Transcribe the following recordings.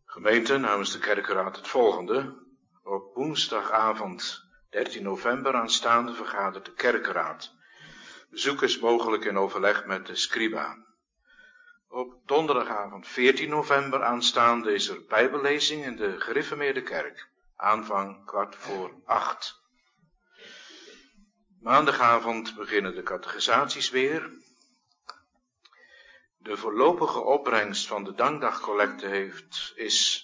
Gemeente, namens de kerkenraad het volgende. Op woensdagavond 13 november aanstaande vergadert de kerkenraad. Bezoek is mogelijk in overleg met de scriba. Op donderdagavond 14 november aanstaande is er bijbellezing in de gereformeerde kerk. Aanvang 7:15. Maandagavond beginnen de catechisaties weer. De voorlopige opbrengst van de dankdagcollecte is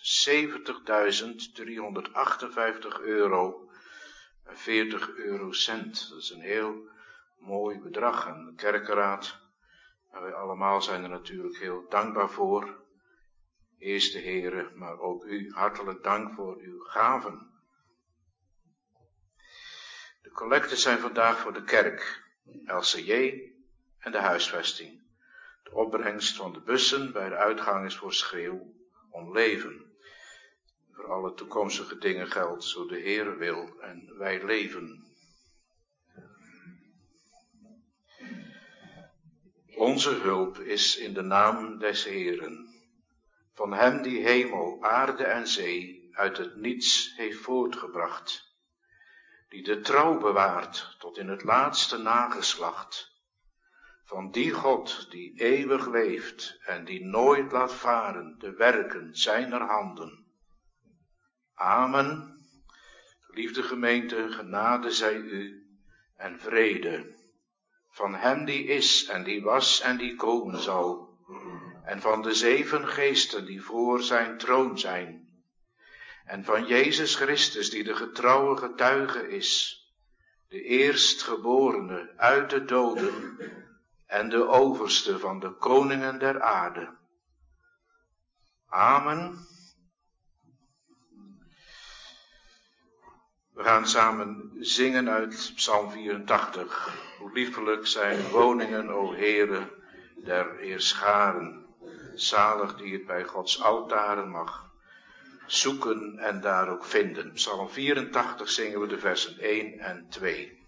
€70.358 en 40 eurocent. Dat is een heel mooi bedrag. En de kerkenraad en wij allemaal zijn er natuurlijk heel dankbaar voor. Eerst de heren, maar ook u hartelijk dank voor uw gaven. De collecten zijn vandaag voor de kerk, LCJ en de huisvesting. De opbrengst van de bussen bij de uitgang is voor Schreeuw om leven. Voor alle toekomstige dingen geldt, zo de Heere wil en wij leven. Onze hulp is in de naam des Heeren, van hem die hemel, aarde en zee uit het niets heeft voortgebracht, die de trouw bewaart tot in het laatste nageslacht, van die God die eeuwig leeft en die nooit laat varen de werken zijner handen. Amen. Geliefde gemeente, genade zij u en vrede. Van hem die is en die was en die komen zal. En van de 7 geesten die voor zijn troon zijn. En van Jezus Christus die de getrouwe getuige is. De eerstgeborene uit de doden en de overste van de koningen der aarde. Amen. We gaan samen zingen uit Psalm 84. Hoe liefelijk zijn woningen, o Heere, der Heerscharen. Zalig die het bij Gods altaren mag zoeken en daar ook vinden. Psalm 84 zingen we de versen 1 en 2.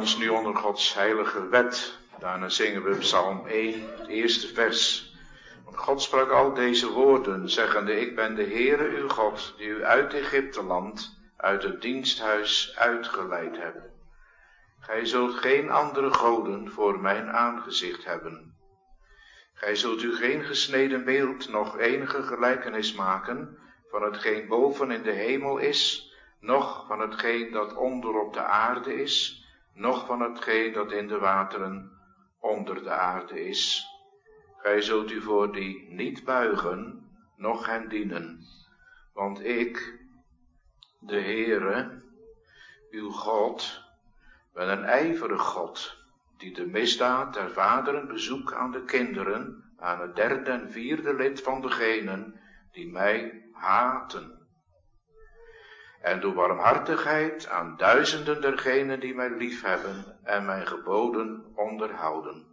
ons nu onder Gods heilige wet. Daarna zingen we Psalm 1, het eerste vers. Want God sprak al deze woorden, zeggende: Ik ben de Heere uw God, die u uit Egypteland, uit het diensthuis uitgeleid heb. Gij zult geen andere goden voor mijn aangezicht hebben. Gij zult u geen gesneden beeld, noch enige gelijkenis maken van hetgeen boven in de hemel is, noch van hetgeen dat onder op de aarde is, noch van hetgeen dat in de wateren onder de aarde is. Gij zult u voor die niet buigen, noch hen dienen. Want ik, de Heere, uw God, ben een ijverig God, die de misdaad der vaderen bezoekt aan de kinderen, aan het derde en vierde lid van degenen die mij haten. En doe barmhartigheid aan duizenden dergenen die mij liefhebben en mijn geboden onderhouden.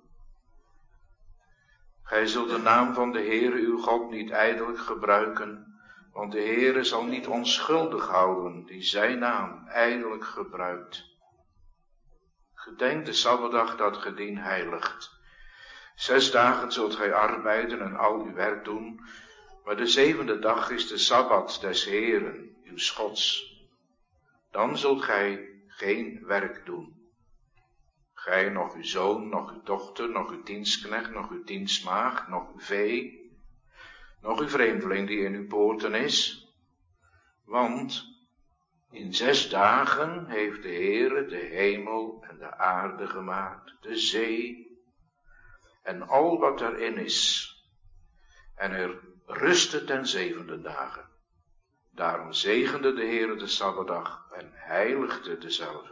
Gij zult de naam van de Heere uw God niet ijdelijk gebruiken, want de Heere zal niet onschuldig houden die zijn naam ijdelijk gebruikt. Gedenk de Sabbatdag dat ge dien heiligt. 6 dagen zult gij arbeiden en al uw werk doen, maar de 7e dag is de Sabbat des Heeren, uws Gods. Dan zult gij geen werk doen. Gij, nog uw zoon, nog uw dochter, nog uw dienstknecht, nog uw dienstmaagd, nog uw vee, nog uw vreemdeling die in uw poorten is. Want in 6 dagen heeft de Heere de hemel en de aarde gemaakt, de zee en al wat erin is. En er rustte ten 7e dagen. Daarom zegende de Heere de Sabbatdag en heiligde dezelve.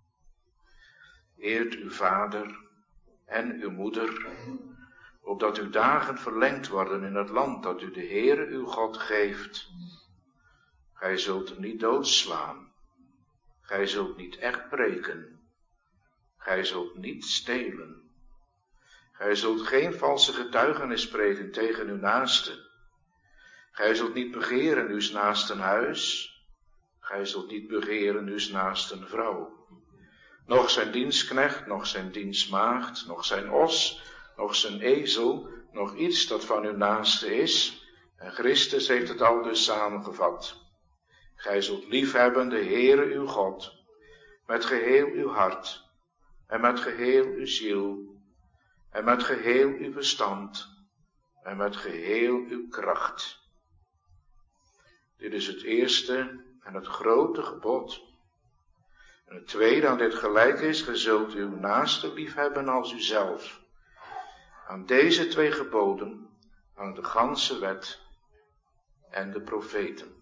Eert uw vader en uw moeder, opdat uw dagen verlengd worden in het land dat u de Heere uw God geeft. Gij zult niet doodslaan. Gij zult niet echt breken. Gij zult niet stelen. Gij zult geen valse getuigenis spreken tegen uw naaste. Gij zult niet begeren uws naasten huis. Gij zult niet begeren uws naasten vrouw. Nog zijn dienstknecht, nog zijn dienstmaagd, nog zijn os, nog zijn ezel, nog iets dat van uw naaste is. En Christus heeft het al dus samengevat. Gij zult liefhebben de Heere uw God, met geheel uw hart, en met geheel uw ziel, en met geheel uw verstand, en met geheel uw kracht. Dit is het eerste en het grote gebod. En het tweede aan dit gelijk is: ge zult uw naaste liefhebben als uzelf. Aan deze 2 geboden hangt de ganse wet en de profeten.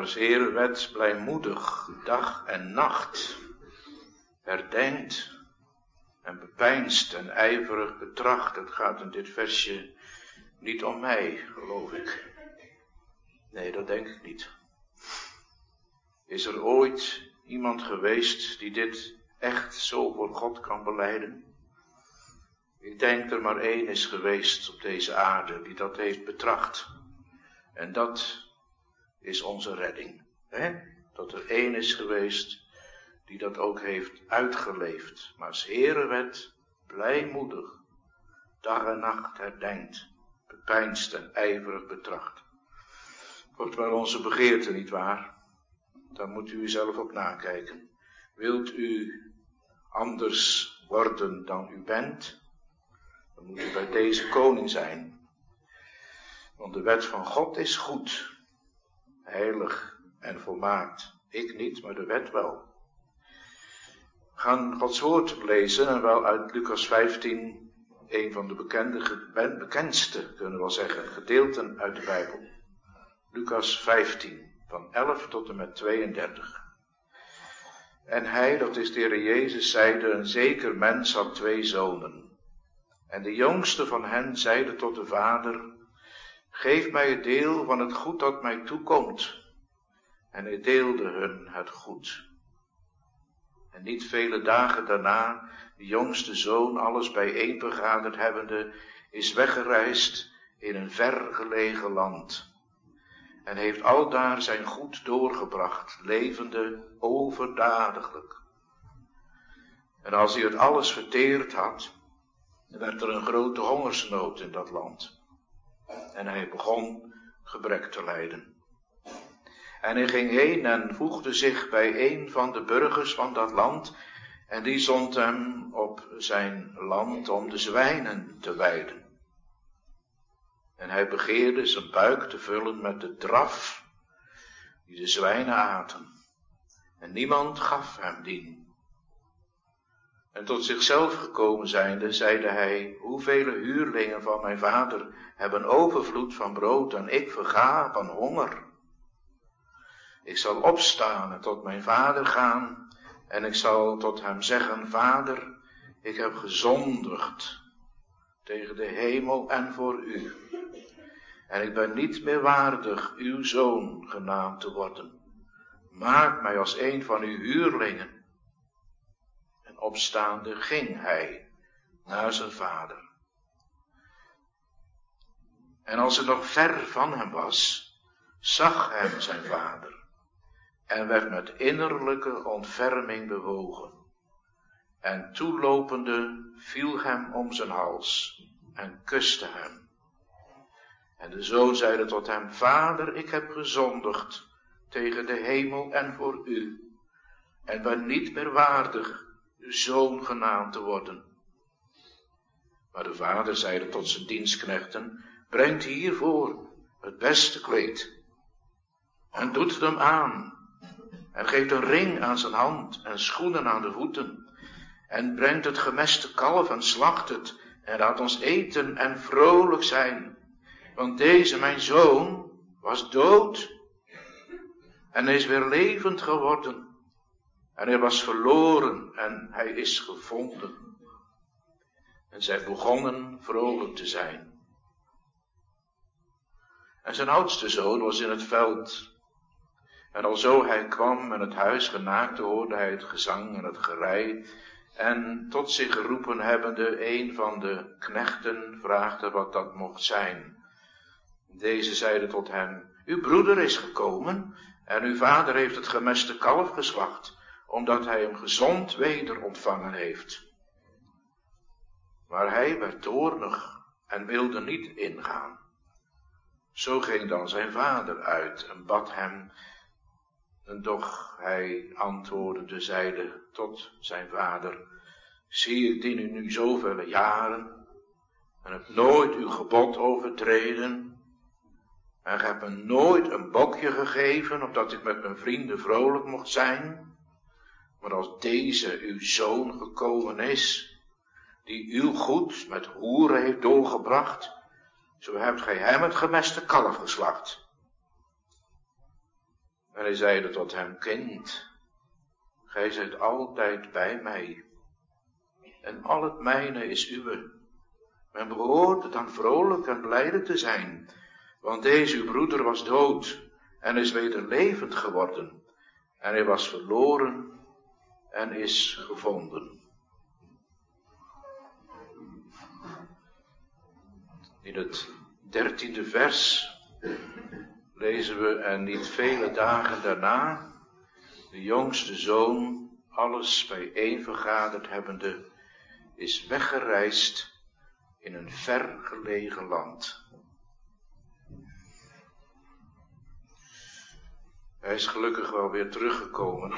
maar 's Heere wet blijmoedig, dag en nacht, herdenkt en bepeinst en ijverig betracht. Het gaat in dit versje niet om mij, geloof ik. Nee, dat denk ik niet. Is er ooit iemand geweest die dit echt zo voor God kan belijden? Ik denk er maar één is geweest op deze aarde die dat heeft betracht. En dat is onze redding. Dat er één is geweest die dat ook heeft uitgeleefd. Maar 's Heere wet blijmoedig, dag en nacht herdenkt, bepeinst en ijverig betracht. Wordt wel onze begeerte, nietwaar? Daar moet u zelf op nakijken. Wilt u anders worden dan u bent? Dan moet u bij deze koning zijn. Want de wet van God is goed, heilig en volmaakt. Ik niet, maar de wet wel. We gaan Gods woord lezen, en wel uit Lucas 15, een van de bekendste, kunnen we wel zeggen, gedeelten uit de Bijbel. Lucas 15, van 11 tot en met 32. En hij, dat is de Heer Jezus, zeide: een zeker mens had 2 zonen. En de jongste van hen zeide tot de vader: geef mij het deel van het goed dat mij toekomt. En hij deelde hun het goed. En niet vele dagen daarna, de jongste zoon, alles bijeenvergaderd hebbende, is weggereisd in een vergelegen land. En heeft aldaar zijn goed doorgebracht, levende overdadiglijk. En als hij het alles verteerd had, werd er een grote hongersnood in dat land. En hij begon gebrek te lijden. En hij ging heen en voegde zich bij een van de burgers van dat land. En die zond hem op zijn land om de zwijnen te weiden. En hij begeerde zijn buik te vullen met de draf die de zwijnen aten. En niemand gaf hem dien. En tot zichzelf gekomen zijnde, zeide hij: hoevele huurlingen van mijn vader hebben overvloed van brood en ik verga van honger. Ik zal opstaan en tot mijn vader gaan en ik zal tot hem zeggen: Vader, ik heb gezondigd tegen de hemel en voor u. En ik ben niet meer waardig uw zoon genaamd te worden. Maak mij als een van uw huurlingen. En opstaande ging hij naar zijn vader. En als hij nog ver van hem was, zag hem zijn vader. En werd met innerlijke ontferming bewogen. En toelopende viel hem om zijn hals en kuste hem. En de zoon zeide tot hem: Vader, ik heb gezondigd tegen de hemel en voor u. En ben niet meer waardig uw zoon genaamd te worden. Maar de vader zeide tot zijn dienstknechten: Brengt hiervoor het beste kleed. En doet het hem aan. En geeft een ring aan zijn hand en schoenen aan de voeten. En brengt het gemeste kalf en slacht het. En laat ons eten en vrolijk zijn. Want deze mijn zoon was dood. En hij is weer levend geworden. En hij was verloren en hij is gevonden. En zij begonnen vrolijk te zijn. En zijn oudste zoon was in het veld. En alzo hij kwam en het huis genaakte, hoorde hij het gezang en het gerei. En tot zich geroepen hebbende, een van de knechten vraagde wat dat mocht zijn. Deze zeide tot hem: Uw broeder is gekomen en uw vader heeft het gemeste kalf geslacht, omdat hij hem gezond weder ontvangen heeft. Maar hij werd toornig en wilde niet ingaan. Zo ging dan zijn vader uit en bad hem. En doch hij antwoordende zeide tot zijn vader: Zie, ik dien u nu zoveel jaren en heb nooit uw gebod overtreden. En heb me nooit een bokje gegeven, opdat ik met mijn vrienden vrolijk mocht zijn. Maar als deze uw zoon gekomen is, die uw goed met hoeren heeft doorgebracht, zo hebt gij hem het gemeste kalf geslacht. En hij zeide tot hem: kind, gij zijt altijd bij mij. En al het mijne is uwe. Men behoort dan vrolijk en blijde te zijn. Want deze uw broeder was dood en is weder levend geworden. En hij was verloren en is gevonden. In het 13e vers lezen we: en niet vele dagen daarna, de jongste zoon, alles bijeen vergaderd hebbende, is weggereisd in een ver gelegen land. Hij is gelukkig wel weer teruggekomen.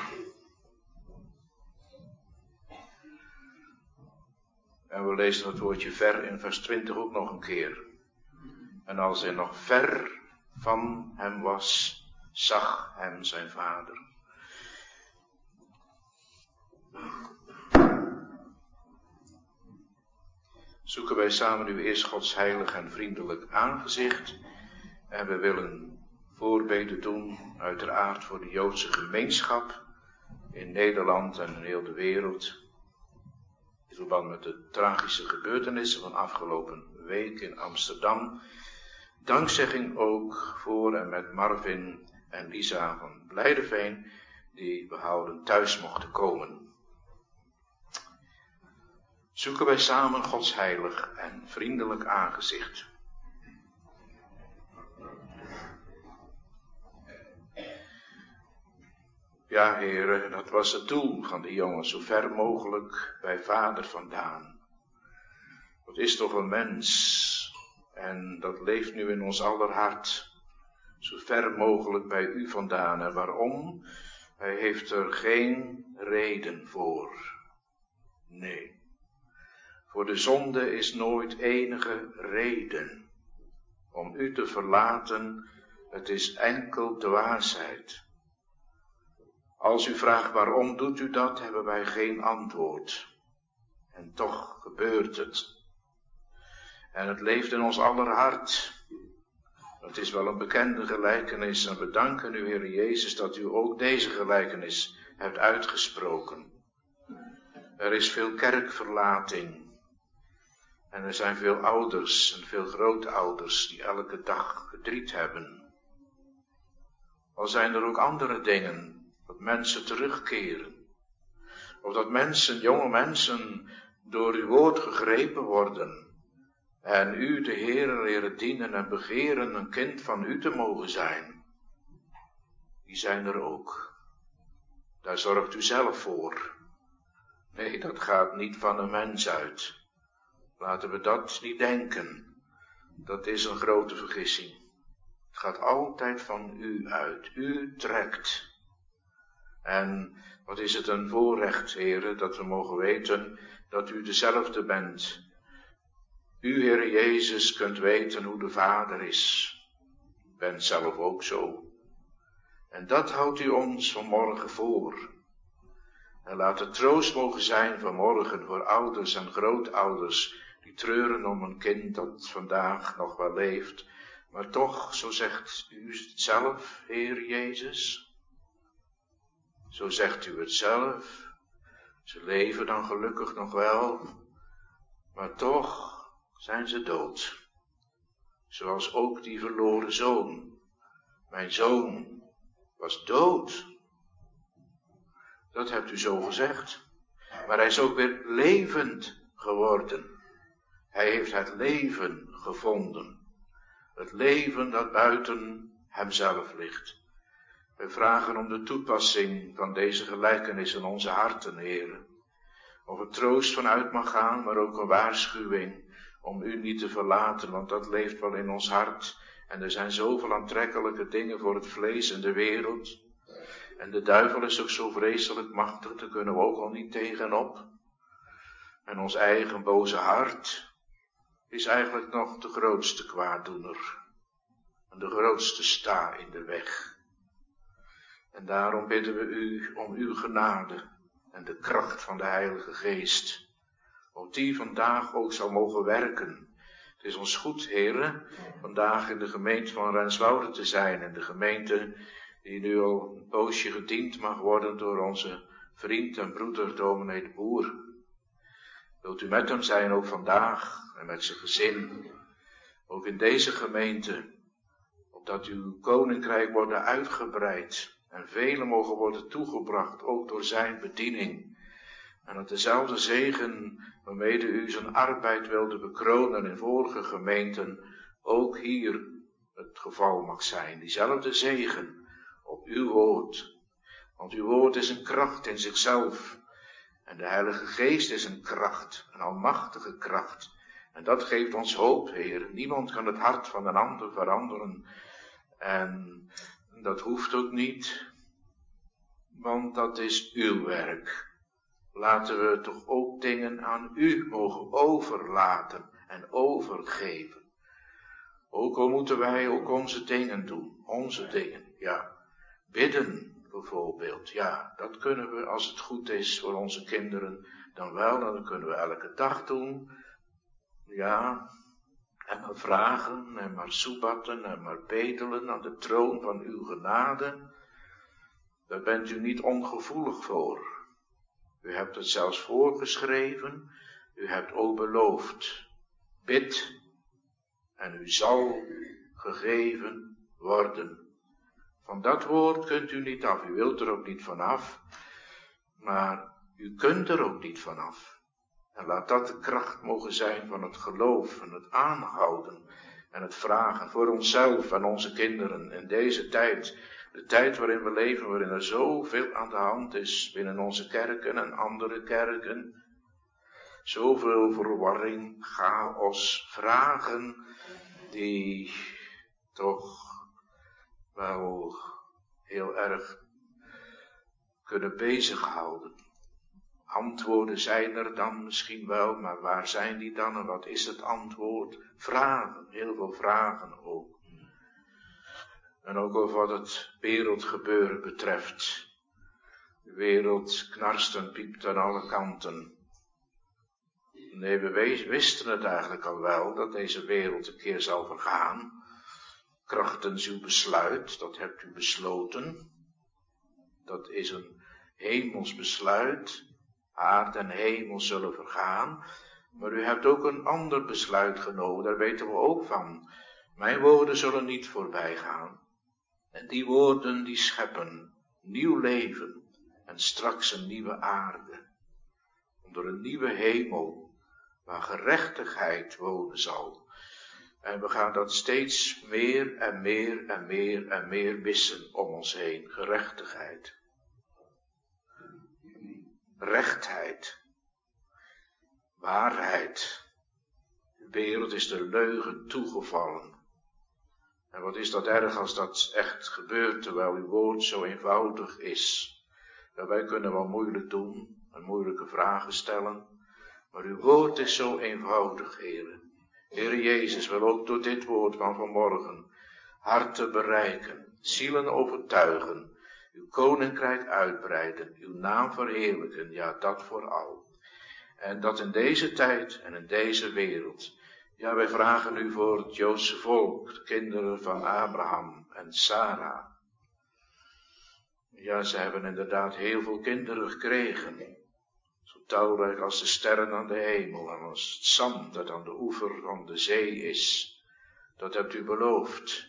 En we lezen het woordje ver in vers 20 ook nog een keer. En als hij nog ver van hem was, zag hem zijn vader. Zoeken wij samen nu eerst Gods heilig en vriendelijk aangezicht. En we willen voorbeden doen, uiteraard voor de Joodse gemeenschap in Nederland en in heel de wereld. In verband met de tragische gebeurtenissen van afgelopen week in Amsterdam. Dankzegging ook voor en met Marvin en Lisa van Blijdeveen, die behouden thuis mochten komen. Zoeken wij samen Gods heilig en vriendelijk aangezicht. Ja, heren, dat was het doel van die jongen, zo ver mogelijk bij vader vandaan. Dat is toch een mens, en dat leeft nu in ons aller hart. Zo ver mogelijk bij u vandaan. En waarom? Hij heeft er geen reden voor. Nee. Voor de zonde is nooit enige reden om u te verlaten. Het is enkel dwaasheid. Als u vraagt waarom doet u dat, hebben wij geen antwoord. En toch gebeurt het. En het leeft in ons aller hart. Het is wel een bekende gelijkenis en we danken u, Heer Jezus, dat u ook deze gelijkenis hebt uitgesproken. Er is veel kerkverlating. En er zijn veel ouders en veel grootouders die elke dag verdriet hebben. Al zijn er ook andere dingen, dat mensen terugkeren. Of dat mensen, jonge mensen, door uw woord gegrepen worden. En u, de Heere, leren dienen en begeren een kind van u te mogen zijn. Die zijn er ook. Daar zorgt u zelf voor. Nee, dat gaat niet van een mens uit. Laten we dat niet denken. Dat is een grote vergissing. Het gaat altijd van u uit. U trekt. En wat is het een voorrecht, Heere, dat we mogen weten dat u dezelfde bent. U, Heere Jezus, kunt weten hoe de Vader is. U bent zelf ook zo. En dat houdt u ons vanmorgen voor. En laat het troost mogen zijn vanmorgen voor ouders en grootouders die treuren om een kind dat vandaag nog wel leeft. Maar toch, zo zegt u het zelf, Heer Jezus. Zo zegt u het zelf. Ze leven dan gelukkig nog wel, maar toch zijn ze dood. Zoals ook die verloren zoon. Mijn zoon was dood. Dat hebt u zo gezegd. Maar hij is ook weer levend geworden. Hij heeft het leven gevonden. Het leven dat buiten hemzelf ligt. Wij vragen om de toepassing van deze gelijkenis in onze harten, Heer. Of er troost vanuit mag gaan, maar ook een waarschuwing om u niet te verlaten, want dat leeft wel in ons hart. En er zijn zoveel aantrekkelijke dingen voor het vlees en de wereld. En de duivel is ook zo vreselijk machtig, daar kunnen we ook al niet tegenop. En ons eigen boze hart is eigenlijk nog de grootste kwaaddoener. En de grootste sta in de weg. En daarom bidden we u om uw genade en de kracht van de Heilige Geest. Of die vandaag ook zal mogen werken. Het is ons goed, Heere, vandaag in de gemeente van Renswoude te zijn. En de gemeente die nu al een poosje gediend mag worden door onze vriend en broeder dominee de Boer. Wilt u met hem zijn ook vandaag en met zijn gezin, ook in deze gemeente, opdat uw koninkrijk wordt uitgebreid en velen mogen worden toegebracht, ook door zijn bediening. En dat dezelfde zegen waarmede u zijn arbeid wilde bekronen in vorige gemeenten, ook hier het geval mag zijn. Diezelfde zegen op uw woord. Want uw woord is een kracht in zichzelf. En de Heilige Geest is een kracht, een almachtige kracht. En dat geeft ons hoop, Heer. Niemand kan het hart van een ander veranderen. En dat hoeft ook niet, want dat is uw werk. Laten we toch ook dingen aan u mogen overlaten en overgeven. Ook al moeten wij ook onze dingen doen, onze dingen, ja. Bidden bijvoorbeeld, ja, dat kunnen we als het goed is voor onze kinderen dan wel. En dat kunnen we elke dag doen, ja. En maar vragen en maar soebatten en maar bedelen aan de troon van uw genade. Daar bent u niet ongevoelig voor. U hebt het zelfs voorgeschreven. U hebt ook beloofd. Bid en u zal gegeven worden. Van dat woord kunt u niet af. U wilt er ook niet vanaf. Maar u kunt er ook niet vanaf. En laat dat de kracht mogen zijn van het geloof en het aanhouden en het vragen voor onszelf en onze kinderen in deze tijd. De tijd waarin we leven, waarin er zoveel aan de hand is binnen onze kerken en andere kerken. Zoveel verwarring, chaos, vragen die toch wel heel erg kunnen bezighouden. Antwoorden zijn er dan misschien wel, maar waar zijn die dan en wat is het antwoord? Vragen, heel veel vragen ook. En ook over wat het wereldgebeuren betreft. De wereld knarst en piept aan alle kanten. Nee, we wisten het eigenlijk al wel, dat deze wereld een keer zal vergaan. Krachtens uw besluit, dat hebt u besloten. Dat is een hemels besluit. Aard en hemel zullen vergaan. Maar u hebt ook een ander besluit genomen, daar weten we ook van. Mijn woorden zullen niet voorbij gaan. En die woorden die scheppen nieuw leven en straks een nieuwe aarde. Onder een nieuwe hemel waar gerechtigheid wonen zal. En we gaan dat steeds meer en meer en meer en meer missen om ons heen. Gerechtigheid. Rechtheid. Waarheid. De wereld is de leugen toegevallen. En wat is dat erg als dat echt gebeurt, terwijl uw woord zo eenvoudig is. Ja, wij kunnen wel moeilijk doen en moeilijke vragen stellen, maar uw woord is zo eenvoudig, Heere. Heere Jezus wil ook door dit woord van vanmorgen harten bereiken, zielen overtuigen, uw koninkrijk uitbreiden, uw naam verheerlijken, ja, dat vooral. En dat in deze tijd en in deze wereld. Ja, wij vragen u voor het Joodse volk, de kinderen van Abraham en Sarah. Ja, ze hebben inderdaad heel veel kinderen gekregen. Zo talrijk als de sterren aan de hemel en als het zand dat aan de oever van de zee is. Dat hebt u beloofd.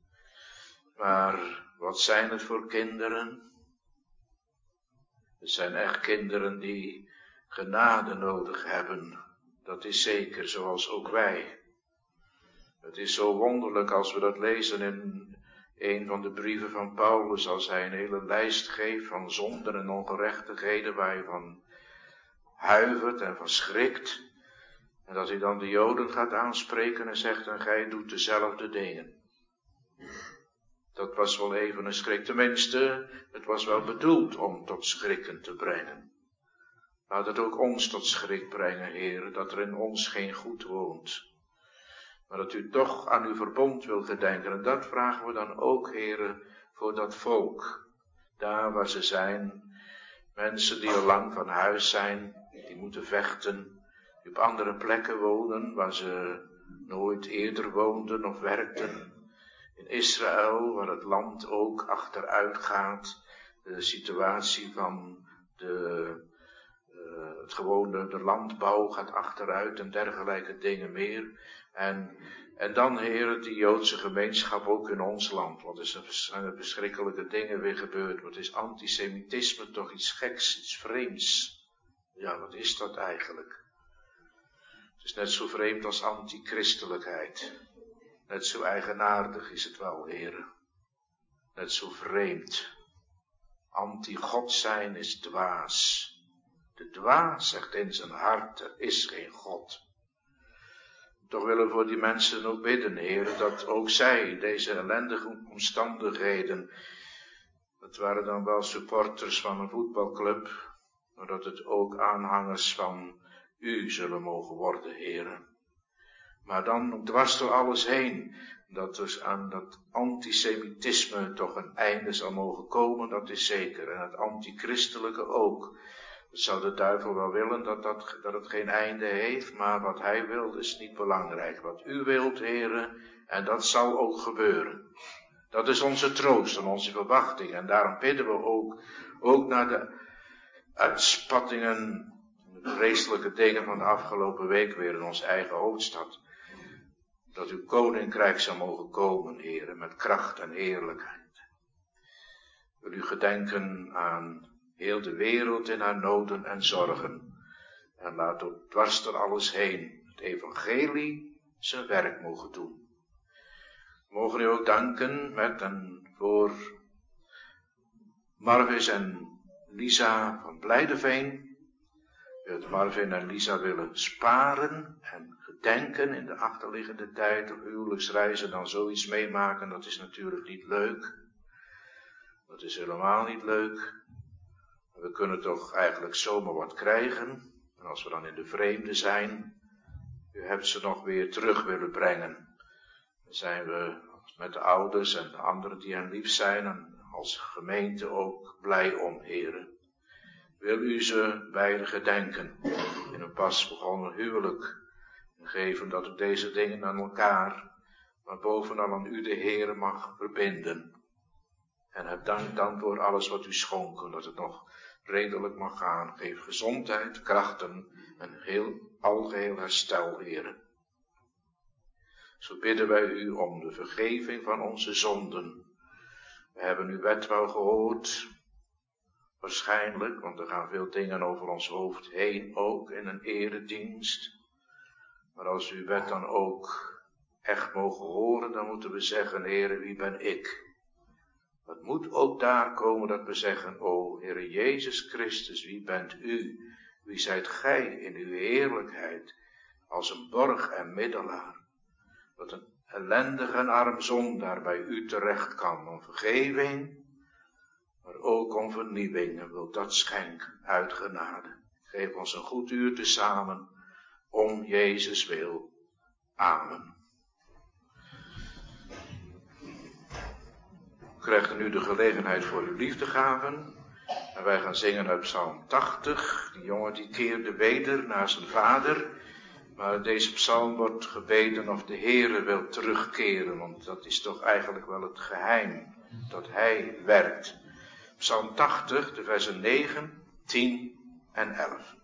Maar wat zijn het voor kinderen? Het zijn echt kinderen die genade nodig hebben. Dat is zeker, zoals ook wij. Het is zo wonderlijk als we dat lezen in een van de brieven van Paulus, als hij een hele lijst geeft van zonden en ongerechtigheden waar je van huivert en van schrikt. En dat hij dan de Joden gaat aanspreken en zegt, en gij doet dezelfde dingen. Dat was wel even een schrik, tenminste, het was wel bedoeld om tot schrikken te brengen. Laat het ook ons tot schrik brengen, Heer, dat er in ons geen goed woont. Maar dat u toch aan uw verbond wil gedenken. En dat vragen we dan ook, Heer, voor dat volk. Daar waar ze zijn. Mensen die al lang van huis zijn. Die moeten vechten. Die op andere plekken wonen. Waar ze nooit eerder woonden of werkten. In Israël, waar het land ook achteruit gaat, de situatie van de landbouw gaat achteruit en dergelijke dingen meer. En dan, Heer, die Joodse gemeenschap ook in ons land. Zijn er verschrikkelijke dingen weer gebeurd? Wat is antisemitisme toch iets geks, iets vreemds? Ja, wat is dat eigenlijk? Het is net zo vreemd als antichristelijkheid. Net zo eigenaardig is het wel, Heer. Net zo vreemd. Anti-God zijn is dwaas. De dwaas zegt in zijn hart, er is geen God. Toch willen we voor die mensen ook bidden, Heer, dat ook zij, deze ellendige omstandigheden, dat waren dan wel supporters van een voetbalclub, maar dat het ook aanhangers van u zullen mogen worden, Heer. Maar dan dwars door alles heen, dat dus aan dat antisemitisme toch een einde zal mogen komen, dat is zeker. En het antichristelijke ook. Dat zou de duivel wel willen dat het geen einde heeft, maar wat hij wil is niet belangrijk. Wat u wilt, Heere, en dat zal ook gebeuren. Dat is onze troost en onze verwachting. En daarom bidden we ook naar de uitspattingen, de vreselijke dingen van de afgelopen week weer in onze eigen hoofdstad. Dat uw koninkrijk zou mogen komen, Heere, met kracht en heerlijkheid. Wil u gedenken aan heel de wereld in haar noden en zorgen. En laat ook dwars door alles heen het evangelie zijn werk mogen doen. We mogen u ook danken met en voor Marvis en Lisa van Blijdeveen. U hebt Marvin en Lisa willen sparen en gedenken in de achterliggende tijd op huwelijksreizen dan zoiets meemaken. Dat is natuurlijk niet leuk. Dat is helemaal niet leuk. We kunnen toch eigenlijk zomaar wat krijgen. En als we dan in de vreemde zijn, u hebt ze nog weer terug willen brengen. Dan zijn we met de ouders en de anderen die hen lief zijn en als gemeente ook blij om, Heere. Wil u ze beiden gedenken in een pas begonnen huwelijk. En geven dat u deze dingen aan elkaar, maar bovenal aan u de Heere mag verbinden. En heb dank dan voor alles wat u schonk, dat het nog redelijk mag gaan. Geef gezondheid, krachten en algeheel herstel, Heere. Zo bidden wij u om de vergeving van onze zonden. We hebben uw wet wel gehoord, waarschijnlijk, want er gaan veel dingen over ons hoofd heen, ook in een eredienst. Maar als we uw wet dan ook echt mogen horen, dan moeten we zeggen, Heere, wie ben ik? Het moet ook daar komen dat we zeggen, o Heere Jezus Christus, wie bent u? Wie zijt gij in uw heerlijkheid als een borg en middelaar? Dat een ellendige en arm zondaar bij u terecht kan om vergeving, maar ook om vernieuwing. En wil dat schenken uit genade. Geef ons een goed uur tezamen om Jezus wil. Amen. U krijgt nu de gelegenheid voor uw liefdegaven. En wij gaan zingen uit Psalm 80. Die jongen die keerde weder naar zijn vader. Maar deze psalm wordt gebeden of de Heere wil terugkeren. Want dat is toch eigenlijk wel het geheim. Dat hij werkt. Psalm 80, de versen 9, 10 en 11.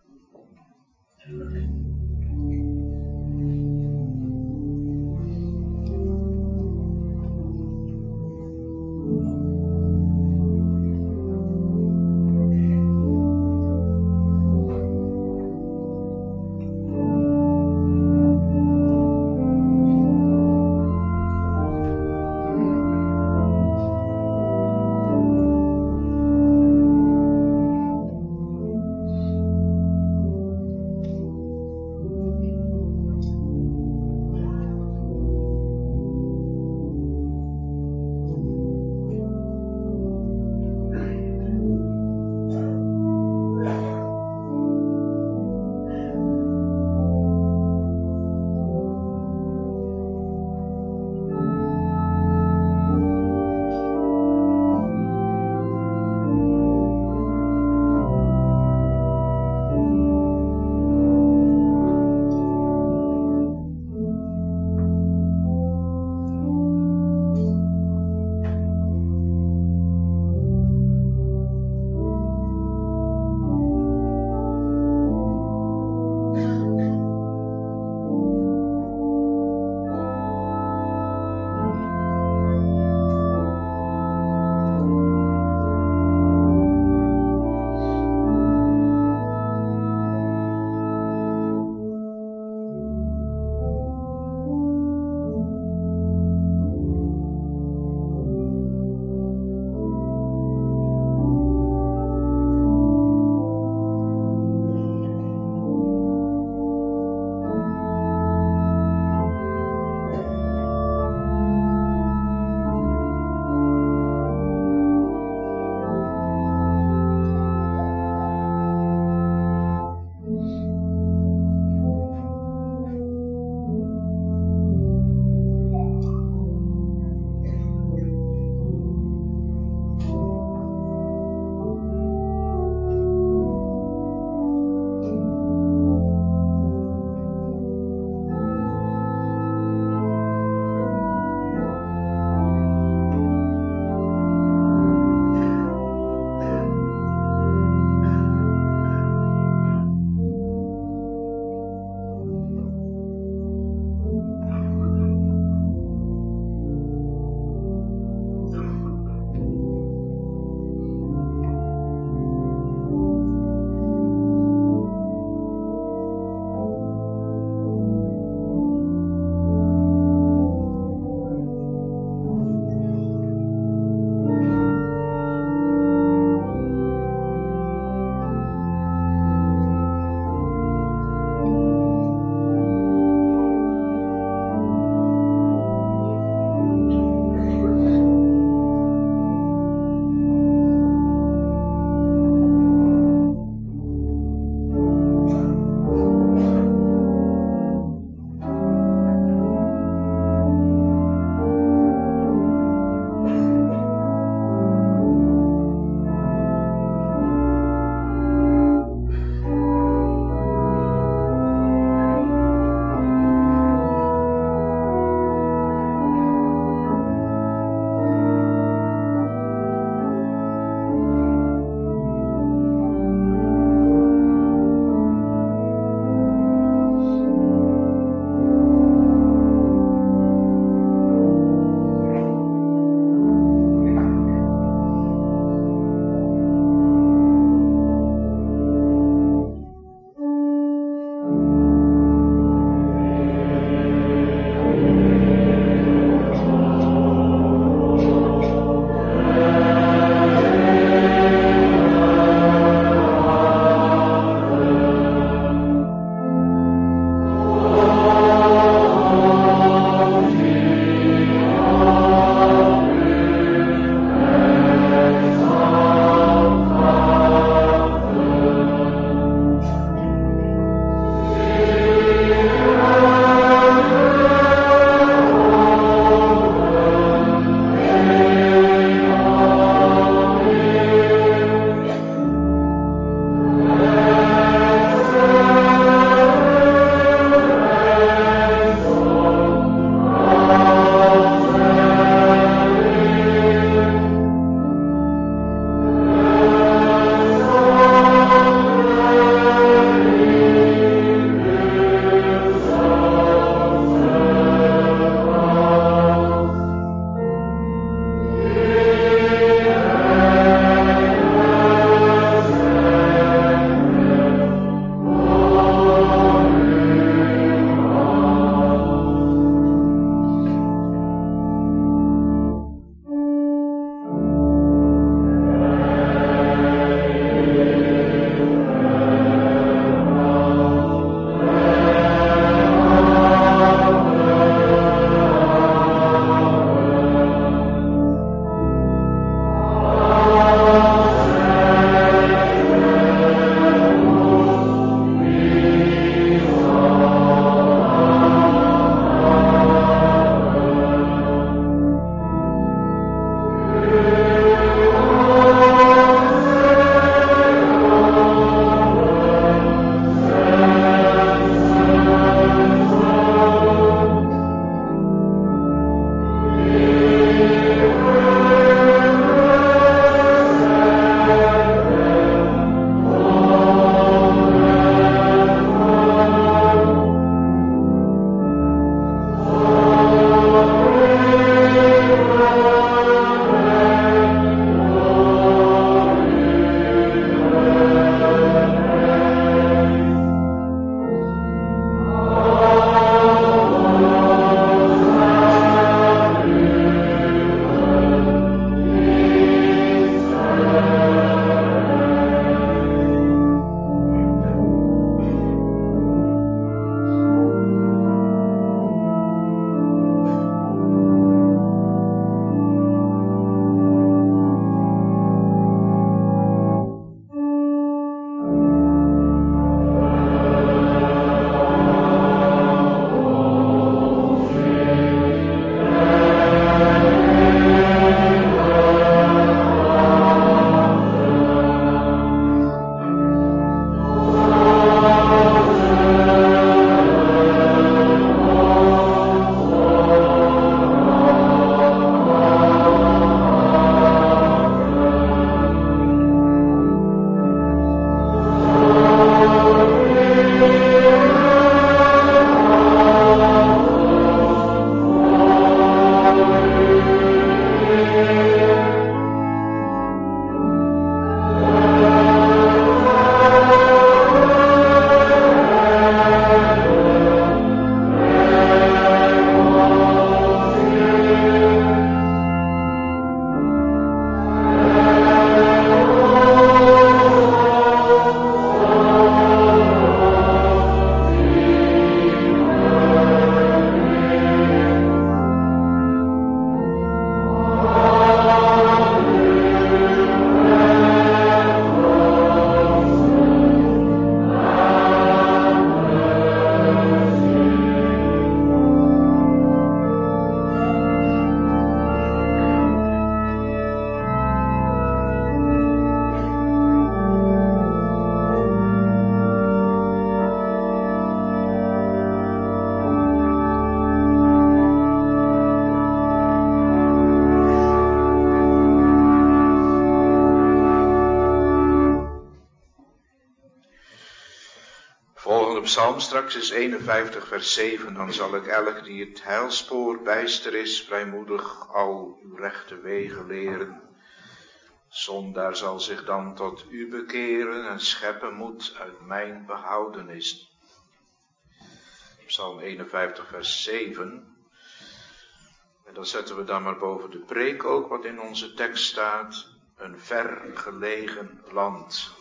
volgende psalm straks is 51 vers 7. Dan zal ik elk die het heilspoor bijster is, vrijmoedig al uw rechte wegen leren. Zondaar zal zich dan tot u bekeren en scheppen moet uit mijn behoudenis. Psalm 51 vers 7. En dan zetten we dan maar boven de preek ook wat in onze tekst staat. Een ver gelegen land.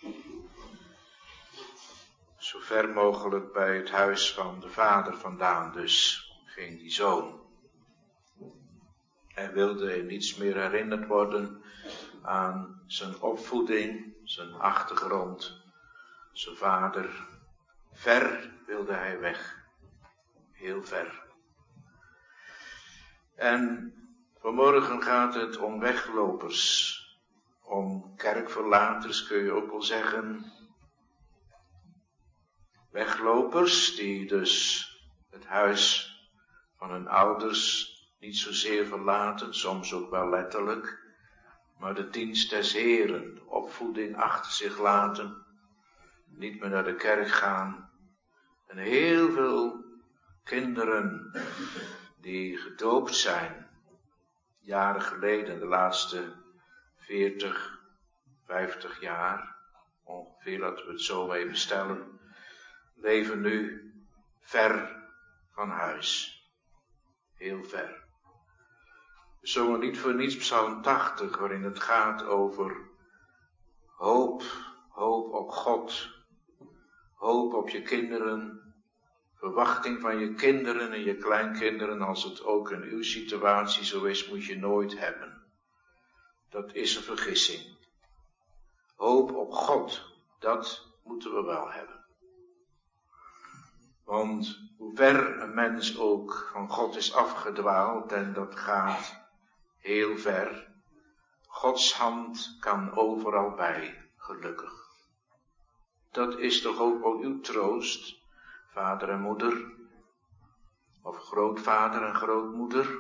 Zo ver mogelijk bij het huis van de vader vandaan dus ging die zoon. Hij wilde in niets meer herinnerd worden aan zijn opvoeding, zijn achtergrond, zijn vader. Ver wilde hij weg. Heel ver. En vanmorgen gaat het om weglopers. Om kerkverlaters kun je ook wel zeggen. Weglopers die dus het huis van hun ouders niet zozeer verlaten, soms ook wel letterlijk, maar de dienst des Heren, de opvoeding achter zich laten, niet meer naar de kerk gaan. En heel veel kinderen die gedoopt zijn, jaren geleden, de laatste 40, 50 jaar, ongeveer laten we het zo even stellen, leven nu ver van huis. Heel ver. We zongen niet voor niets Psalm 80, waarin het gaat over hoop, hoop op God, hoop op je kinderen, verwachting van je kinderen en je kleinkinderen. Als het ook in uw situatie zo is, moet je nooit hebben. Dat is een vergissing. Hoop op God, dat moeten we wel hebben. Want hoe ver een mens ook van God is afgedwaald, en dat gaat heel ver, Gods hand kan overal bij, gelukkig. Dat is toch ook wel uw troost, vader en moeder, of grootvader en grootmoeder.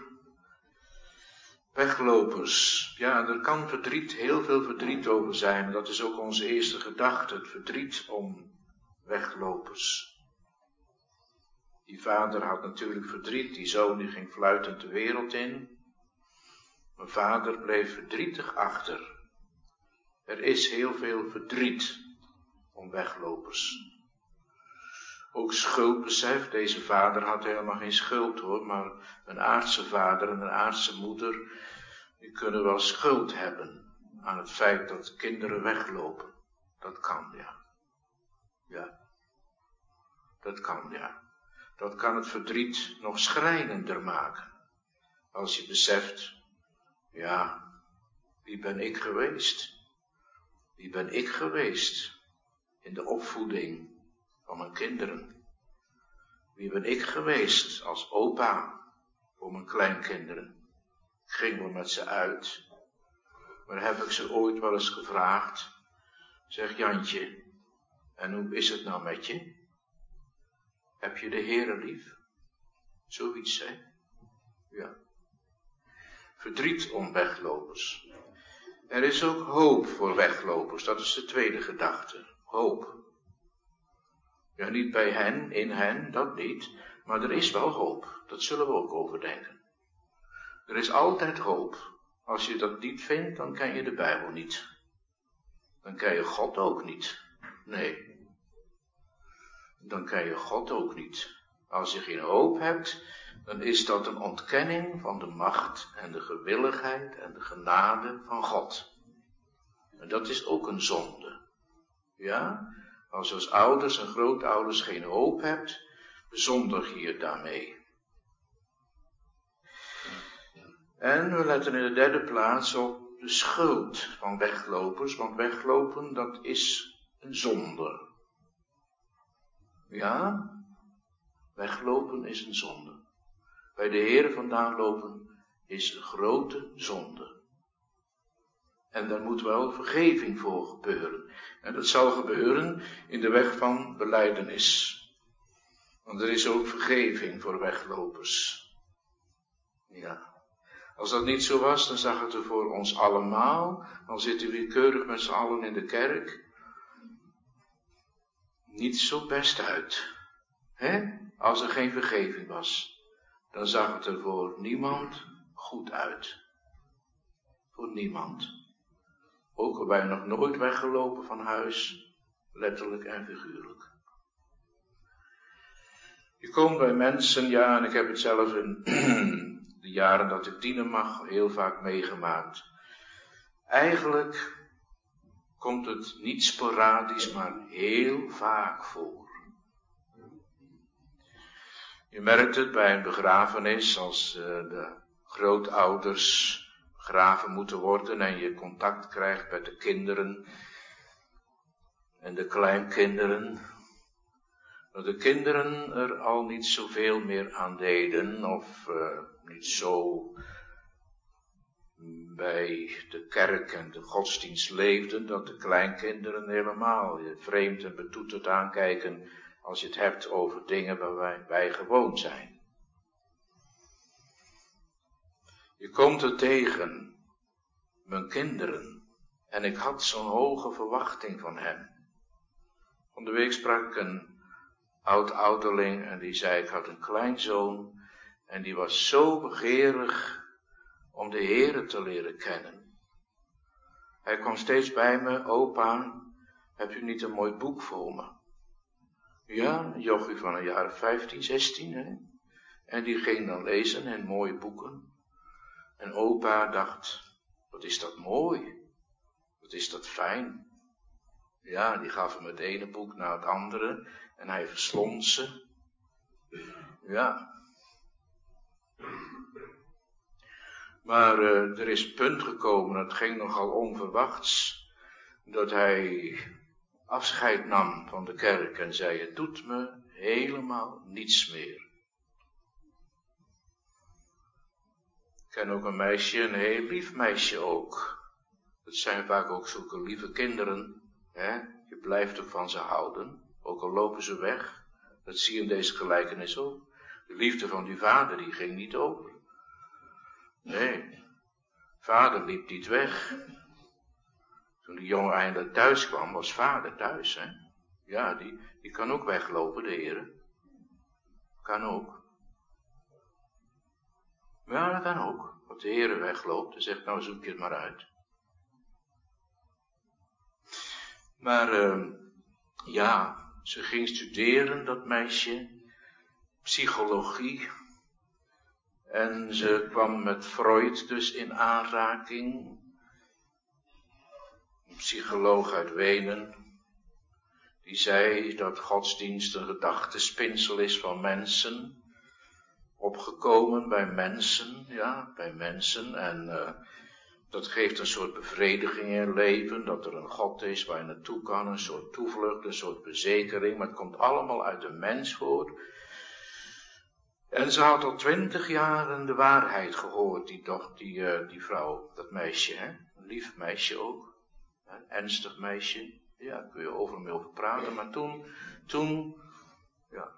Weglopers, ja, er kan verdriet, heel veel verdriet over zijn, en dat is ook onze eerste gedachte, het verdriet om weglopers. Die vader had natuurlijk verdriet, die zoon die ging fluitend de wereld in. Mijn vader bleef verdrietig achter. Er is heel veel verdriet om weglopers. Ook schuldbesef, deze vader had helemaal geen schuld hoor, maar een aardse vader en een aardse moeder, die kunnen wel schuld hebben aan het feit dat kinderen weglopen. Dat kan, ja. Ja, dat kan, ja. Dat kan het verdriet nog schrijnender maken. Als je beseft, ja, wie ben ik geweest? Wie ben ik geweest in de opvoeding van mijn kinderen? Wie ben ik geweest als opa voor mijn kleinkinderen? Ik ging wel met ze uit, maar heb ik ze ooit wel eens gevraagd, zeg Jantje, en hoe is het nou met je? Heb je de Heere lief? Zoiets, hè? Ja. Verdriet om weglopers. Er is ook hoop voor weglopers, dat is de tweede gedachte. Hoop. Ja, niet bij hen, in hen, dat niet, maar er is wel hoop. Dat zullen we ook overdenken. Er is altijd hoop. Als je dat niet vindt, dan ken je de Bijbel niet. Dan ken je God ook niet. Nee. Dan ken je God ook niet. Als je geen hoop hebt, dan is dat een ontkenning van de macht en de gewilligheid en de genade van God. En dat is ook een zonde. Ja? Als je als ouders en grootouders geen hoop hebt, bezondig je daarmee. En we letten in de derde plaats op de schuld van weglopers, want weglopen, dat is een zonde. Ja, weglopen is een zonde. Bij de Heere vandaan lopen is een grote zonde. En daar moet wel vergeving voor gebeuren. En dat zal gebeuren in de weg van belijdenis. Want er is ook vergeving voor weglopers. Ja. Als dat niet zo was, dan zag het er voor ons allemaal, dan zitten we keurig met z'n allen in de kerk, niet zo best uit. Als er geen vergeving was, dan zag het er voor niemand goed uit. Voor niemand. Ook al ben je nog nooit weggelopen van huis, letterlijk en figuurlijk. Je komt bij mensen, ja, en ik heb het zelf in de jaren dat ik dienen mag heel vaak meegemaakt. Eigenlijk komt het niet sporadisch, maar heel vaak voor. Je merkt het bij een begrafenis, als de grootouders begraven moeten worden en je contact krijgt met de kinderen en de kleinkinderen. Dat de kinderen er al niet zoveel meer aan deden of niet zo bij de kerk en de godsdienst leefden, dat de kleinkinderen helemaal vreemd en betoeterd aankijken als je het hebt over dingen waar wij gewoon zijn. Je komt er tegen, mijn kinderen, en ik had zo'n hoge verwachting van hen. Van de week sprak ik een oud-ouderling en die zei, ik had een kleinzoon en die was zo begeerig om de Heere te leren kennen. Hij kwam steeds bij me, opa, heb u niet een mooi boek voor me? Ja, een jochie van een jaar 15, 16, hè? En die ging dan lezen in mooie boeken. En opa dacht, wat is dat mooi, wat is dat fijn. Ja, die gaf hem het ene boek na het andere en hij verslond ze. Ja. Maar er is een punt gekomen, het ging nogal onverwachts, dat hij afscheid nam van de kerk en zei, het doet me helemaal niets meer. Ik ken ook een meisje, een heel lief meisje ook. Het zijn vaak ook zulke lieve kinderen, hè? Je blijft ook van ze houden, ook al lopen ze weg. Dat zie je in deze gelijkenis ook. De liefde van die vader, die ging niet over. Nee, vader liep niet weg. Toen die jongen eindelijk thuis kwam, was vader thuis, hè. Ja, die kan ook weglopen, de Heere. Kan ook. Ja, dat kan ook. Dat de Heere wegloopt en zegt, nou zoek je het maar uit. Maar, ja, ze ging studeren, dat meisje, psychologie. En ze kwam met Freud dus in aanraking. Een psycholoog uit Wenen. Die zei dat godsdienst een gedachtespinsel is van mensen. Opgekomen bij mensen, ja, bij mensen. En dat geeft een soort bevrediging in je leven. Dat er een God is waar je naartoe kan. Een soort toevlucht, een soort verzekering. Maar het komt allemaal uit een mens voor. En ze had al 20 jaar de waarheid gehoord, die vrouw, dat meisje, hè? Een lief meisje ook. Een ernstig meisje. Ja, daar kun je over praten. Maar toen, ja.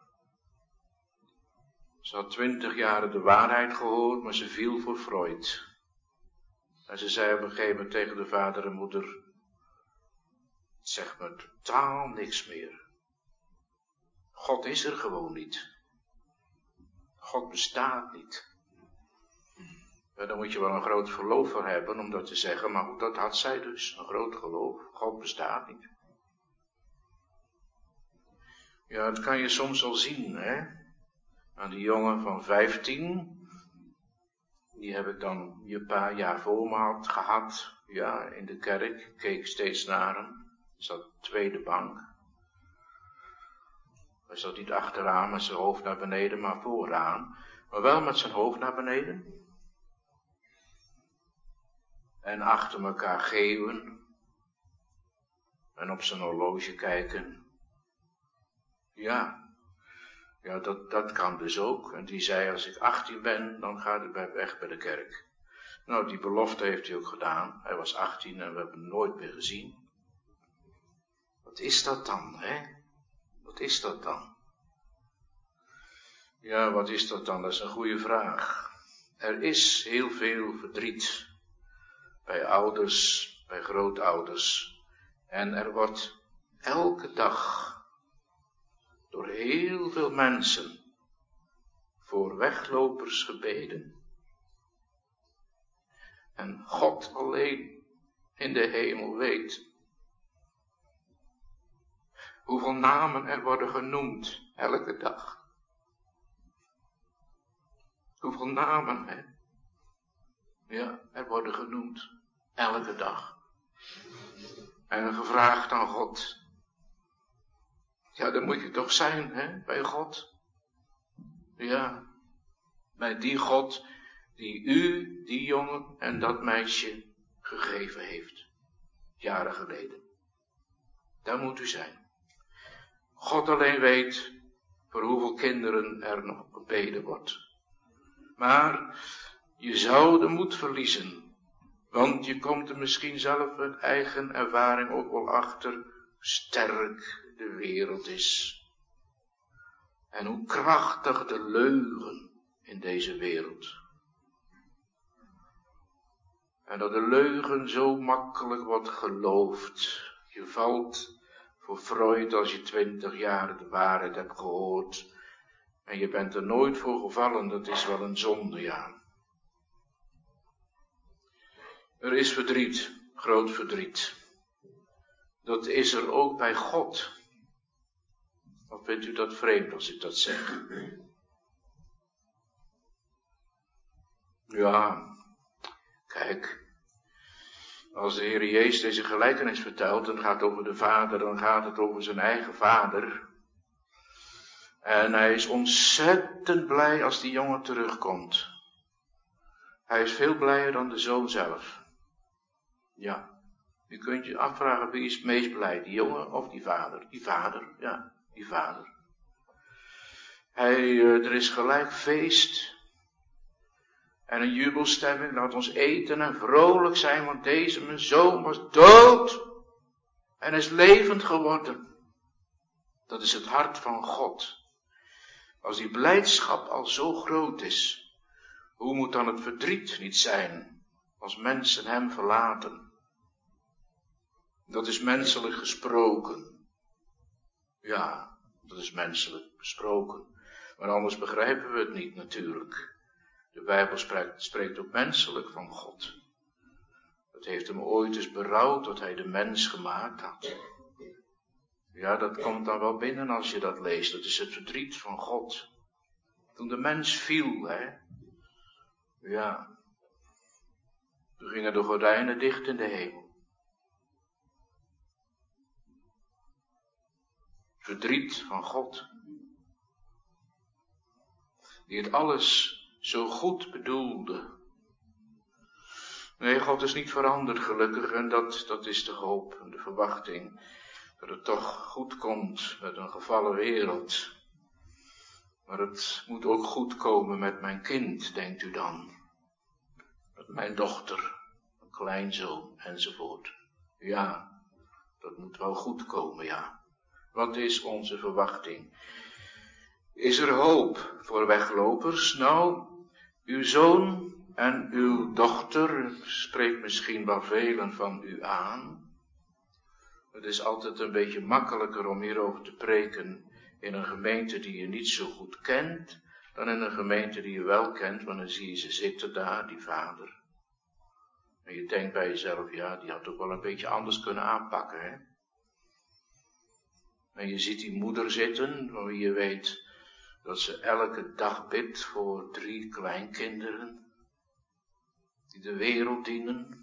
Ze had 20 jaar de waarheid gehoord, maar ze viel voor Freud. En ze zei op een gegeven moment tegen de vader en moeder, het zegt me totaal niks meer. God is er gewoon niet. God bestaat niet. Ja, dan moet je wel een groot geloof voor hebben om dat te zeggen, maar goed, dat had zij dus, een groot geloof. God bestaat niet. Ja, dat kan je soms al zien, hè. Aan die jongen van 15, die heb ik dan een paar jaar voor me gehad, ja, in de kerk. Ik keek steeds naar hem, zat tweede bank. Hij zat niet achteraan met zijn hoofd naar beneden, maar vooraan. Maar wel met zijn hoofd naar beneden. En achter elkaar geeuwen. En op zijn horloge kijken. Ja, dat kan dus ook. En die zei, als ik 18 ben, dan ga ik weg bij de kerk. Nou, die belofte heeft hij ook gedaan. Hij was 18 en we hebben hem nooit meer gezien. Wat is dat dan, hè? Wat is dat dan? Ja, wat is dat dan? Dat is een goede vraag. Er is heel veel verdriet. Bij ouders, bij grootouders. En er wordt elke dag heel veel mensen voor weglopers gebeden. En God alleen in de hemel weet hoeveel namen er worden genoemd elke dag. Hoeveel namen, hè? Ja, er worden genoemd elke dag. En gevraagd aan God. Ja, dan moet je toch zijn, hè, bij God. Ja, bij die God die u, die jongen en dat meisje gegeven heeft. Jaren geleden. Daar moet u zijn. God alleen weet voor hoeveel kinderen er nog gebeden wordt. Maar je zou de moed verliezen. Want je komt er misschien zelf met eigen ervaring ook wel achter hoe sterk de wereld is. En hoe krachtig de leugen in deze wereld. En dat de leugen zo makkelijk wordt geloofd. Je valt voor Freud als je 20 jaar de waarheid hebt gehoord. En je bent er nooit voor gevallen, dat is wel een zonde, ja. Er is verdriet, groot verdriet. Dat is er ook bij God. Of vindt u dat vreemd als ik dat zeg? Ja, kijk. Als de Heer Jezus deze gelijkenis vertelt, dan gaat het over de vader, dan gaat het over zijn eigen vader. En hij is ontzettend blij als die jongen terugkomt. Hij is veel blijer dan de zoon zelf. Ja, je kunt je afvragen wie is het meest blij, die jongen of die vader? Die vader, ja, die vader. Er is gelijk feest en een jubelstemming. Laat ons eten en vrolijk zijn, want deze mijn zoon was dood en is levend geworden. Dat is het hart van God. Als die blijdschap al zo groot is, hoe moet dan het verdriet niet zijn als mensen hem verlaten? Dat is menselijk gesproken. Ja, dat is menselijk gesproken. Maar anders begrijpen we het niet natuurlijk. De Bijbel spreekt ook menselijk van God. Het heeft hem ooit eens berouwd dat hij de mens gemaakt had. Ja, dat komt dan wel binnen als je dat leest. Dat is het verdriet van God. Toen de mens viel, hè. Ja. Toen gingen de gordijnen dicht in de hemel. Verdriet van God. Die het alles zo goed bedoelde. Nee, God is niet veranderd gelukkig en dat is de hoop en de verwachting. Dat het toch goed komt met een gevallen wereld. Maar het moet ook goed komen met mijn kind, denkt u dan. Met mijn dochter, mijn kleinzoon enzovoort. Ja, dat moet wel goed komen, ja. Wat is onze verwachting? Is er hoop voor weglopers? Nou, uw zoon en uw dochter spreekt misschien wel velen van u aan. Het is altijd een beetje makkelijker om hierover te preken in een gemeente die je niet zo goed kent, dan in een gemeente die je wel kent, want dan zie je ze zitten daar, die vader. En je denkt bij jezelf, ja, die had ook wel een beetje anders kunnen aanpakken, hè. En je ziet die moeder zitten, van wie je weet dat ze elke dag bidt voor 3 kleinkinderen, die de wereld dienen.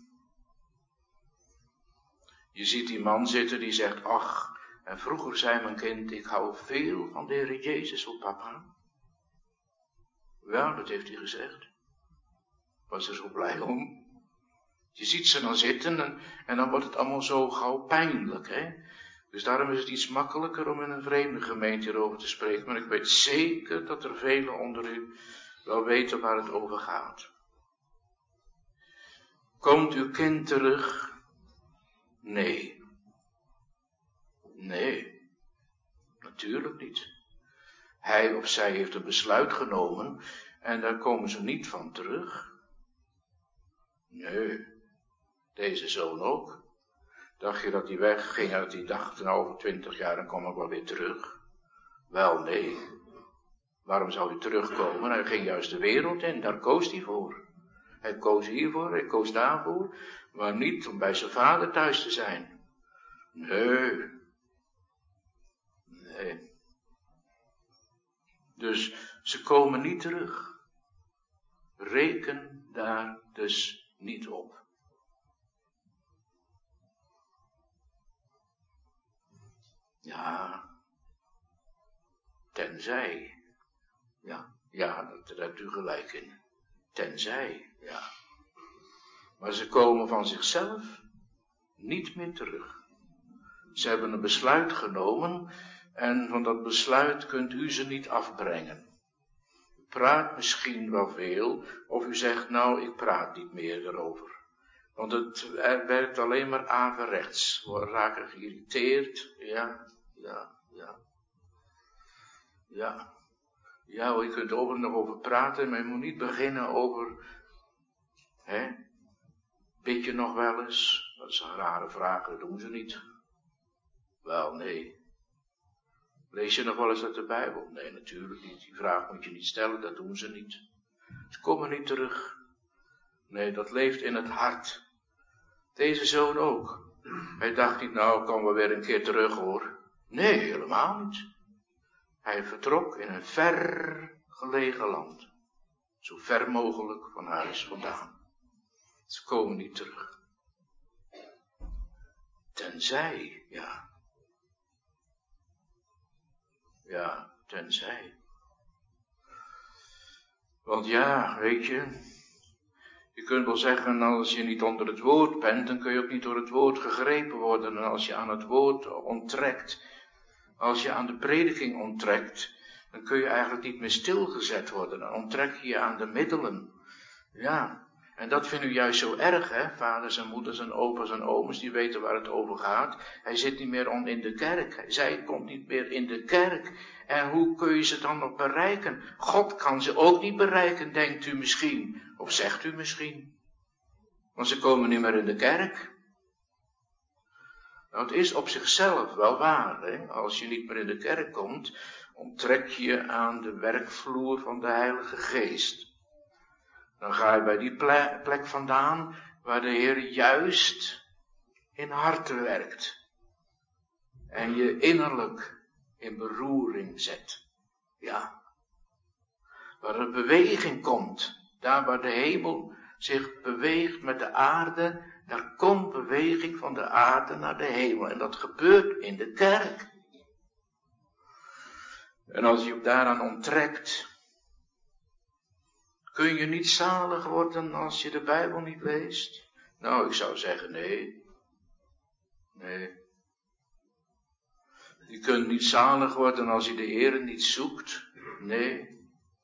Je ziet die man zitten die zegt, ach, en vroeger zei mijn kind, ik hou veel van de Heer Jezus op papa. Ja, dat heeft hij gezegd. Was er zo blij om. Je ziet ze dan zitten en dan wordt het allemaal zo gauw pijnlijk, hè. Dus daarom is het iets makkelijker om in een vreemde gemeente hierover te spreken. Maar ik weet zeker dat er velen onder u wel weten waar het over gaat. Komt uw kind terug? Nee. Nee. Natuurlijk niet. Hij of zij heeft een besluit genomen en daar komen ze niet van terug. Nee. Deze zoon ook. Dacht je dat hij wegging en dat hij dacht, nou over 20 jaar dan kom ik wel weer terug. Wel, nee. Waarom zou hij terugkomen? Hij ging juist de wereld in, daar koos hij voor. Hij koos hiervoor, hij koos daarvoor, maar niet om bij zijn vader thuis te zijn. Nee. Dus ze komen niet terug. Reken daar dus niet op. Ja, tenzij. Ja, daar hebt u gelijk in. Tenzij, ja. Maar ze komen van zichzelf niet meer terug. Ze hebben een besluit genomen en van dat besluit kunt u ze niet afbrengen. U praat misschien wel veel of u zegt, nou, ik praat niet meer erover. Want het werkt alleen maar averechts. We raken geïrriteerd. Ja, je kunt er nog over praten, maar je moet niet beginnen over, bid je nog wel eens? Dat is een rare vraag, dat doen ze niet. Wel, nee. Lees je nog wel eens uit de Bijbel? Nee, natuurlijk niet. Die vraag moet je niet stellen, dat doen ze niet. Ze komen niet terug. Nee, dat leeft in het hart. Deze zoon ook. Hij dacht niet, nou, komen we weer een keer terug hoor. Nee, helemaal niet. Hij vertrok in een ver gelegen land. Zo ver mogelijk van huis vandaan. Ze komen niet terug. Tenzij, ja, tenzij. Want ja, weet je kunt wel zeggen, als je niet onder het woord bent, dan kun je ook niet door het woord gegrepen worden. En als je aan het woord onttrekt, als je aan de prediking onttrekt, dan kun je eigenlijk niet meer stilgezet worden. Dan onttrek je je aan de middelen. Ja, en dat vindt u juist zo erg, hè? Vaders en moeders en opa's en ooms, die weten waar het over gaat. Hij zit niet meer in de kerk. Zij komt niet meer in de kerk. En hoe kun je ze dan nog bereiken? God kan ze ook niet bereiken, denkt u misschien. Of zegt u misschien. Want ze komen niet meer in de kerk. Nou, het is op zichzelf wel waar, hè? Als je niet meer in de kerk komt, onttrek je aan de werkvloer van de Heilige Geest. Dan ga je bij die plek vandaan waar de Heer juist in harten werkt. En je innerlijk in beroering zet. Ja. Waar er beweging komt. Daar waar de hemel zich beweegt met de aarde. Daar komt beweging van de aarde naar de hemel. En dat gebeurt in de kerk. En als je daaraan onttrekt. Kun je niet zalig worden als je de Bijbel niet leest? Nou, ik zou zeggen nee. Nee. Je kunt niet zalig worden als je de Heer niet zoekt. Nee.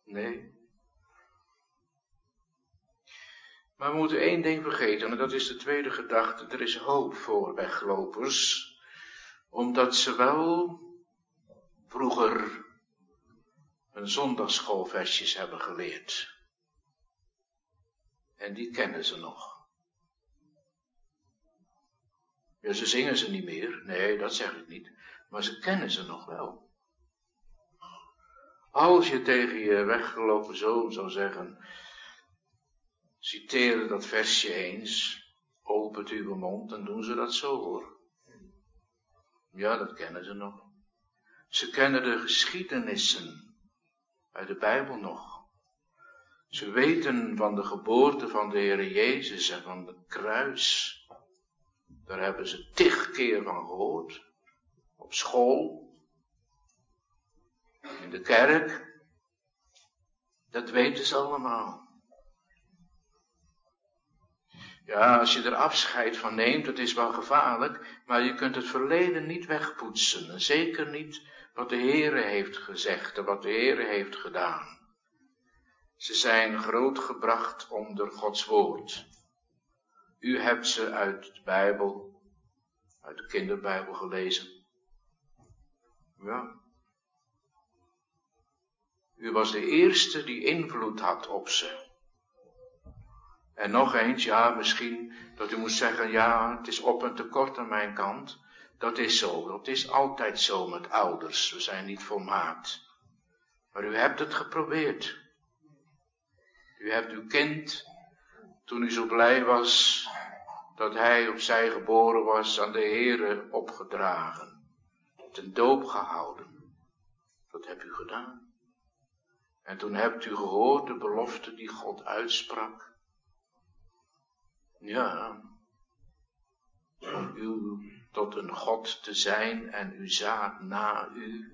Maar we moeten één ding vergeten, en dat is de tweede gedachte. Er is hoop voor weglopers. Omdat ze wel vroeger hun zondagsschoolversjes hebben geleerd. En die kennen ze nog. Ja, ze zingen ze niet meer. Nee, dat zeg ik niet. Maar ze kennen ze nog wel. Als je tegen je weggelopen zoon zou zeggen, citeer dat versje eens, opent uw mond, dan doen ze dat zo hoor. Ja, dat kennen ze nog. Ze kennen de geschiedenissen uit de Bijbel nog. Ze weten van de geboorte van de Heer Jezus en van het kruis. Daar hebben ze 10 keer van gehoord. Op school. In de kerk. Dat weten ze allemaal. Ja, als je er afscheid van neemt, dat is wel gevaarlijk, maar je kunt het verleden niet wegpoetsen. En zeker niet wat de Heere heeft gezegd en wat de Heere heeft gedaan. Ze zijn grootgebracht onder Gods woord. U hebt ze uit de Bijbel, uit de kinderbijbel gelezen. Ja. U was de eerste die invloed had op ze. En nog eens, ja, misschien dat u moet zeggen, ja, het is op en tekort aan mijn kant. Dat is zo. Dat is altijd zo met ouders. We zijn niet volmaakt. Maar u hebt het geprobeerd. U hebt uw kind, toen u zo blij was dat hij of zij geboren was, aan de Heere opgedragen. Ten doop gehouden. Dat hebt u gedaan. En toen hebt u gehoord de belofte die God uitsprak. Ja, om u tot een God te zijn en uw zaad na u.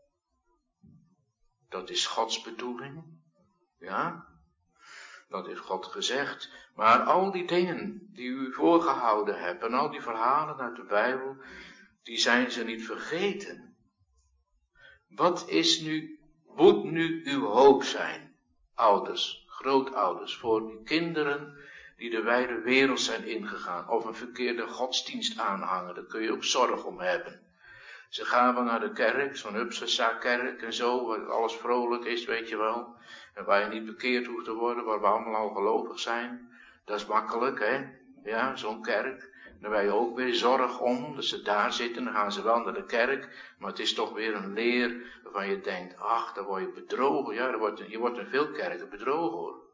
Dat is Gods bedoeling. Ja, dat heeft God gezegd. Maar al die dingen die u voorgehouden hebt en al die verhalen uit de Bijbel, die zijn ze niet vergeten. Wat moet nu uw hoop zijn, ouders, grootouders, voor uw kinderen die de wijde wereld zijn ingegaan, of een verkeerde godsdienst aanhangen, daar kun je ook zorg om hebben. Ze gaan wel naar de kerk, zo'n Hupsasa-kerk en zo, waar alles vrolijk is, weet je wel. En waar je niet bekeerd hoeft te worden, waar we allemaal al gelovig zijn. Dat is makkelijk, hè. Ja, zo'n kerk. Daar ben je ook weer zorg om, dat ze daar zitten, dan gaan ze wel naar de kerk. Maar het is toch weer een leer waarvan je denkt, ach, daar word je bedrogen. Ja, je wordt in veel kerken bedrogen, hoor.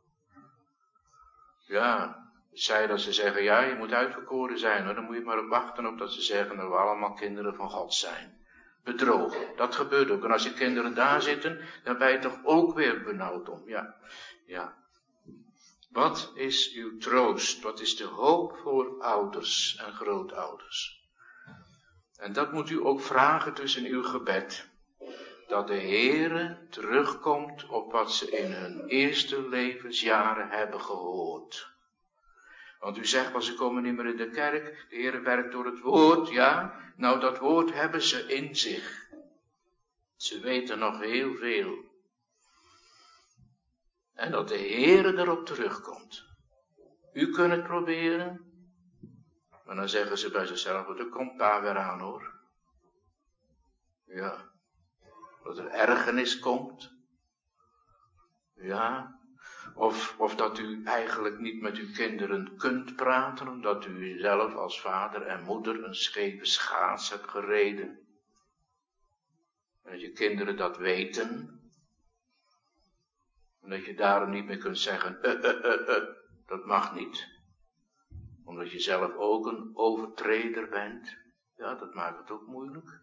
Ja, het zij dat ze zeggen, ja, je moet uitverkoren zijn, hoor. Dan moet je maar op wachten op dat ze zeggen dat we allemaal kinderen van God zijn. Bedrogen, dat gebeurt ook. En als je kinderen daar zitten, dan ben je toch ook weer benauwd om. Ja. Wat is uw troost? Wat is de hoop voor ouders en grootouders? En dat moet u ook vragen tussen uw gebed. Dat de Heere terugkomt op wat ze in hun eerste levensjaren hebben gehoord. Want u zegt, wel, ze komen niet meer in de kerk, de Heere werkt door het woord, ja. Nou, dat woord hebben ze in zich. Ze weten nog heel veel. En dat de Heere erop terugkomt. U kunt het proberen. Maar dan zeggen ze bij zichzelf, er komt pa weer aan, hoor. Ja. Dat er ergernis komt. Ja. Of dat u eigenlijk niet met uw kinderen kunt praten, omdat u zelf als vader en moeder een scheve schaats hebt gereden. En dat je kinderen dat weten. En dat je daarom niet meer kunt zeggen, dat mag niet. Omdat je zelf ook een overtreder bent. Ja, dat maakt het ook moeilijk.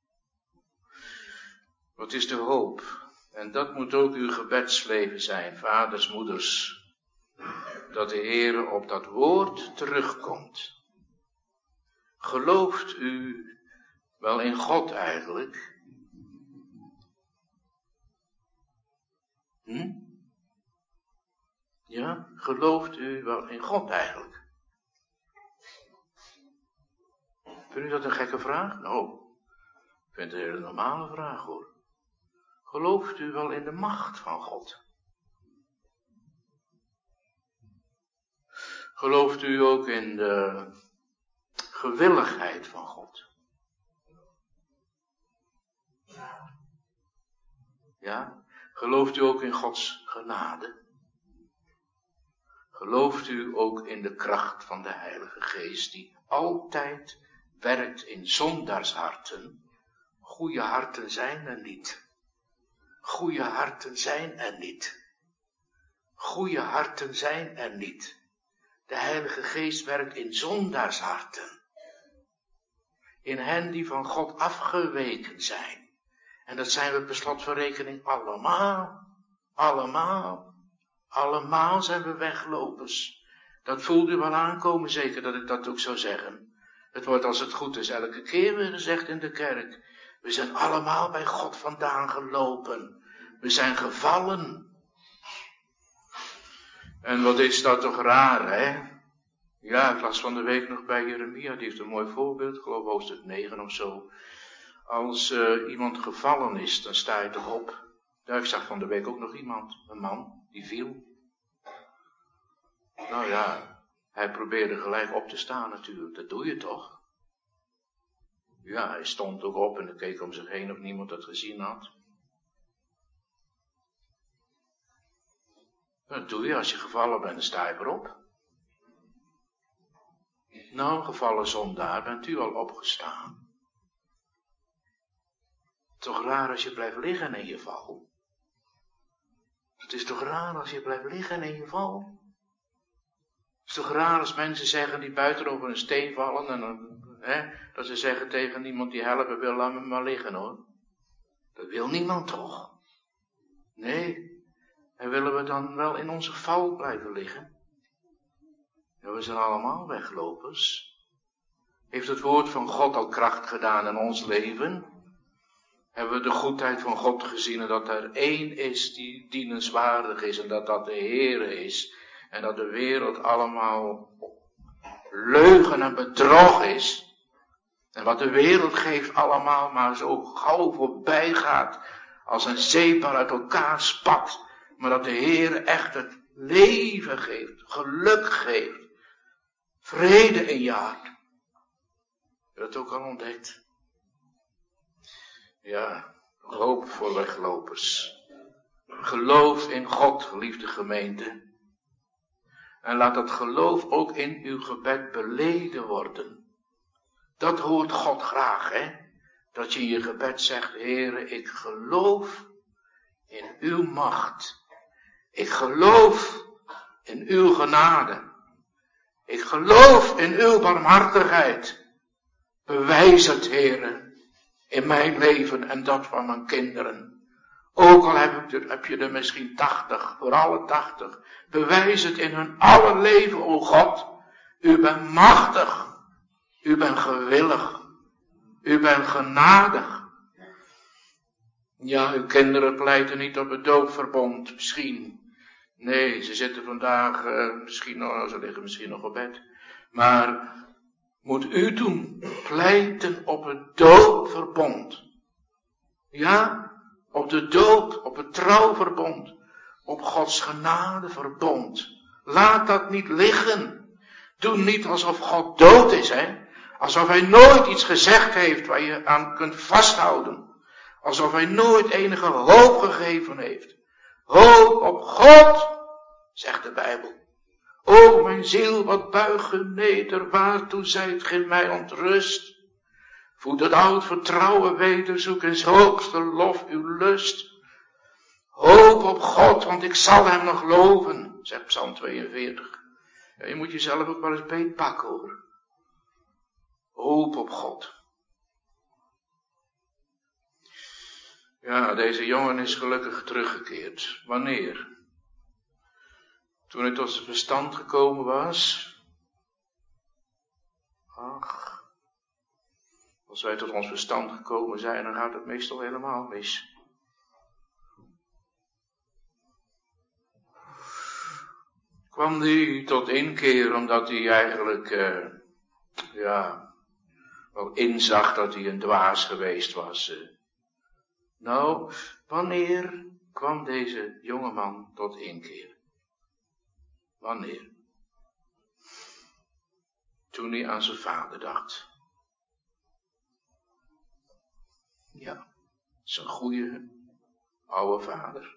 Wat is de hoop? En dat moet ook uw gebedsleven zijn, vaders, moeders. Dat de Heere op dat woord terugkomt. Gelooft u wel in God eigenlijk? Ja, gelooft u wel in God eigenlijk? Vindt u dat een gekke vraag? Nou, ik vind het een hele normale vraag, hoor. Gelooft u wel in de macht van God? Gelooft u ook in de gewilligheid van God? Ja? Gelooft u ook in Gods genade? Gelooft u ook in de kracht van de Heilige Geest, die altijd werkt in zondaarsharten? Goeie harten zijn er niet. Goeie harten zijn er niet. Goeie harten zijn er niet. De Heilige Geest werkt in zondaarsharten. In hen die van God afgeweken zijn. En dat zijn we per slot van rekening allemaal. Allemaal zijn we weglopers. Dat voelt u wel aankomen, zeker dat ik dat ook zou zeggen. Het wordt als het goed is elke keer weer gezegd in de kerk. We zijn allemaal bij God vandaan gelopen. We zijn gevallen. En wat is dat toch raar, hè? Ja, ik las van de week nog bij Jeremia, die heeft een mooi voorbeeld, ik geloof hoofdstuk 9 of zo. Als iemand gevallen is, dan sta je toch op. Ja, ik zag van de week ook nog iemand, een man, die viel. Nou ja, hij probeerde gelijk op te staan natuurlijk, dat doe je toch? Ja, hij stond ook op en hij keek om zich heen of niemand dat gezien had. Dat doe je als je gevallen bent, dan sta je erop. Nou, gevallen zondaar, bent u al opgestaan? toch raar als je blijft liggen in je val? Het is toch raar als je blijft liggen in je val? Het is toch raar als mensen zeggen die buiten over een steen vallen en dan, dat ze zeggen tegen iemand die helpen wil, laat me maar liggen hoor. Dat wil niemand toch? Nee. En willen we dan wel in onze val blijven liggen? Ja, we zijn allemaal weglopers. Heeft het woord van God al kracht gedaan in ons leven? Hebben we de goedheid van God gezien en dat er één is die dienenswaardig is en dat dat de Heere is. En dat de wereld allemaal leugen en bedrog is. En wat de wereld geeft allemaal maar zo gauw voorbij gaat als een zeepbal uit elkaar spat. Maar dat de Heere echt het leven geeft, geluk geeft, vrede in je hart. Heb je dat ook al ontdekt? Ja, hoop voor weglopers. Geloof in God, geliefde gemeente. En laat dat geloof ook in uw gebed beleden worden. Dat hoort God graag, hè? Dat je in je gebed zegt, Heere, ik geloof in uw macht. Ik geloof in uw genade. Ik geloof in uw barmhartigheid. Bewijs het, Heere, in mijn leven en dat van mijn kinderen. Ook al heb je er misschien 80, voor alle 80. Bewijs het in hun alle leven, o God. U bent machtig. U bent gewillig. U bent genadig. Ja, uw kinderen pleiten niet op het doopverbond, misschien. Nee, ze zitten vandaag, ze liggen misschien nog op bed. Maar moet u doen, pleiten op het doopverbond. Ja, op de doop, op het trouwverbond, op Gods genadeverbond. Laat dat niet liggen. Doe niet alsof God dood is, hè. Alsof hij nooit iets gezegd heeft waar je aan kunt vasthouden. Alsof hij nooit enige hoop gegeven heeft. Hoop op God, zegt de Bijbel. O mijn ziel, wat buig u neder, waartoe zijt gij mij ontrust? Voed het oud vertrouwen weder, zoek eens hoogste lof uw lust. Hoop op God, want ik zal hem nog loven, zegt Psalm 42. Ja, je moet jezelf ook wel eens beetpakken hoor. Hoop op God. Ja, deze jongen is gelukkig teruggekeerd. Wanneer? Toen hij tot zijn verstand gekomen was. Ach, als wij tot ons verstand gekomen zijn, dan gaat het meestal helemaal mis. Kwam hij tot inkeer omdat hij eigenlijk, wel inzag dat hij een dwaas geweest was. Nou, wanneer kwam deze jongeman tot inkeer? Wanneer? Toen hij aan zijn vader dacht. Ja, zijn goede oude vader.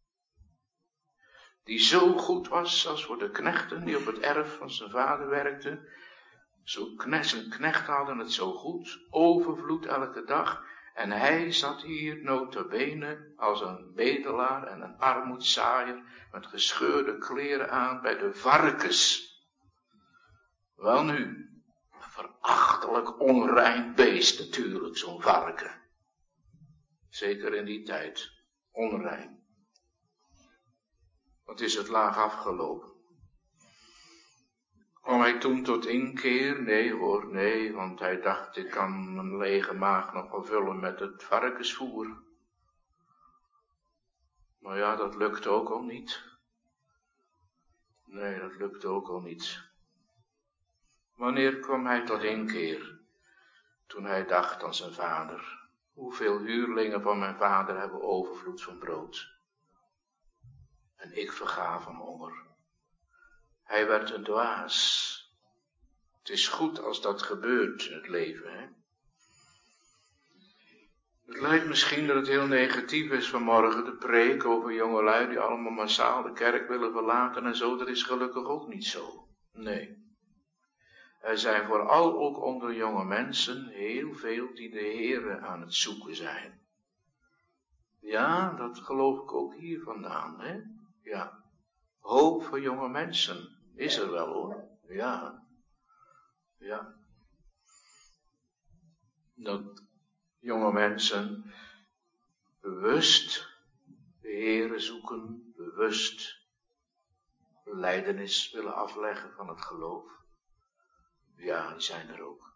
Die zo goed was als voor de knechten die op het erf van zijn vader werkten. Zijn knechten hadden het zo goed, overvloed elke dag. En hij zat hier nota bene als een bedelaar en een armoedzaaier met gescheurde kleren aan bij de varkens. Welnu, een verachtelijk onrein beest natuurlijk, zo'n varken. Zeker in die tijd, onrein. Wat is het laag afgelopen? Kwam hij toen tot inkeer? Nee hoor, nee, want hij dacht, ik kan mijn lege maag nog wel vullen met het varkensvoer. Maar ja, dat lukte ook al niet. Nee, dat lukte ook al niet. Wanneer kwam hij tot inkeer? Toen hij dacht aan zijn vader. Hoeveel huurlingen van mijn vader hebben overvloed van brood. En ik verga van honger. Hij werd een dwaas. Het is goed als dat gebeurt in het leven, hè. Het lijkt misschien dat het heel negatief is vanmorgen, de preek over jongelui die allemaal massaal de kerk willen verlaten en zo. Dat is gelukkig ook niet zo. Nee. Er zijn vooral ook onder jonge mensen heel veel die de Heere aan het zoeken zijn. Ja, dat geloof ik ook hier vandaan, hè. Ja. Hoop voor jonge mensen is er wel, hoor. Ja. Ja. Dat jonge mensen bewust de Heere zoeken, bewust belijdenis willen afleggen van het geloof. Ja, die zijn er ook.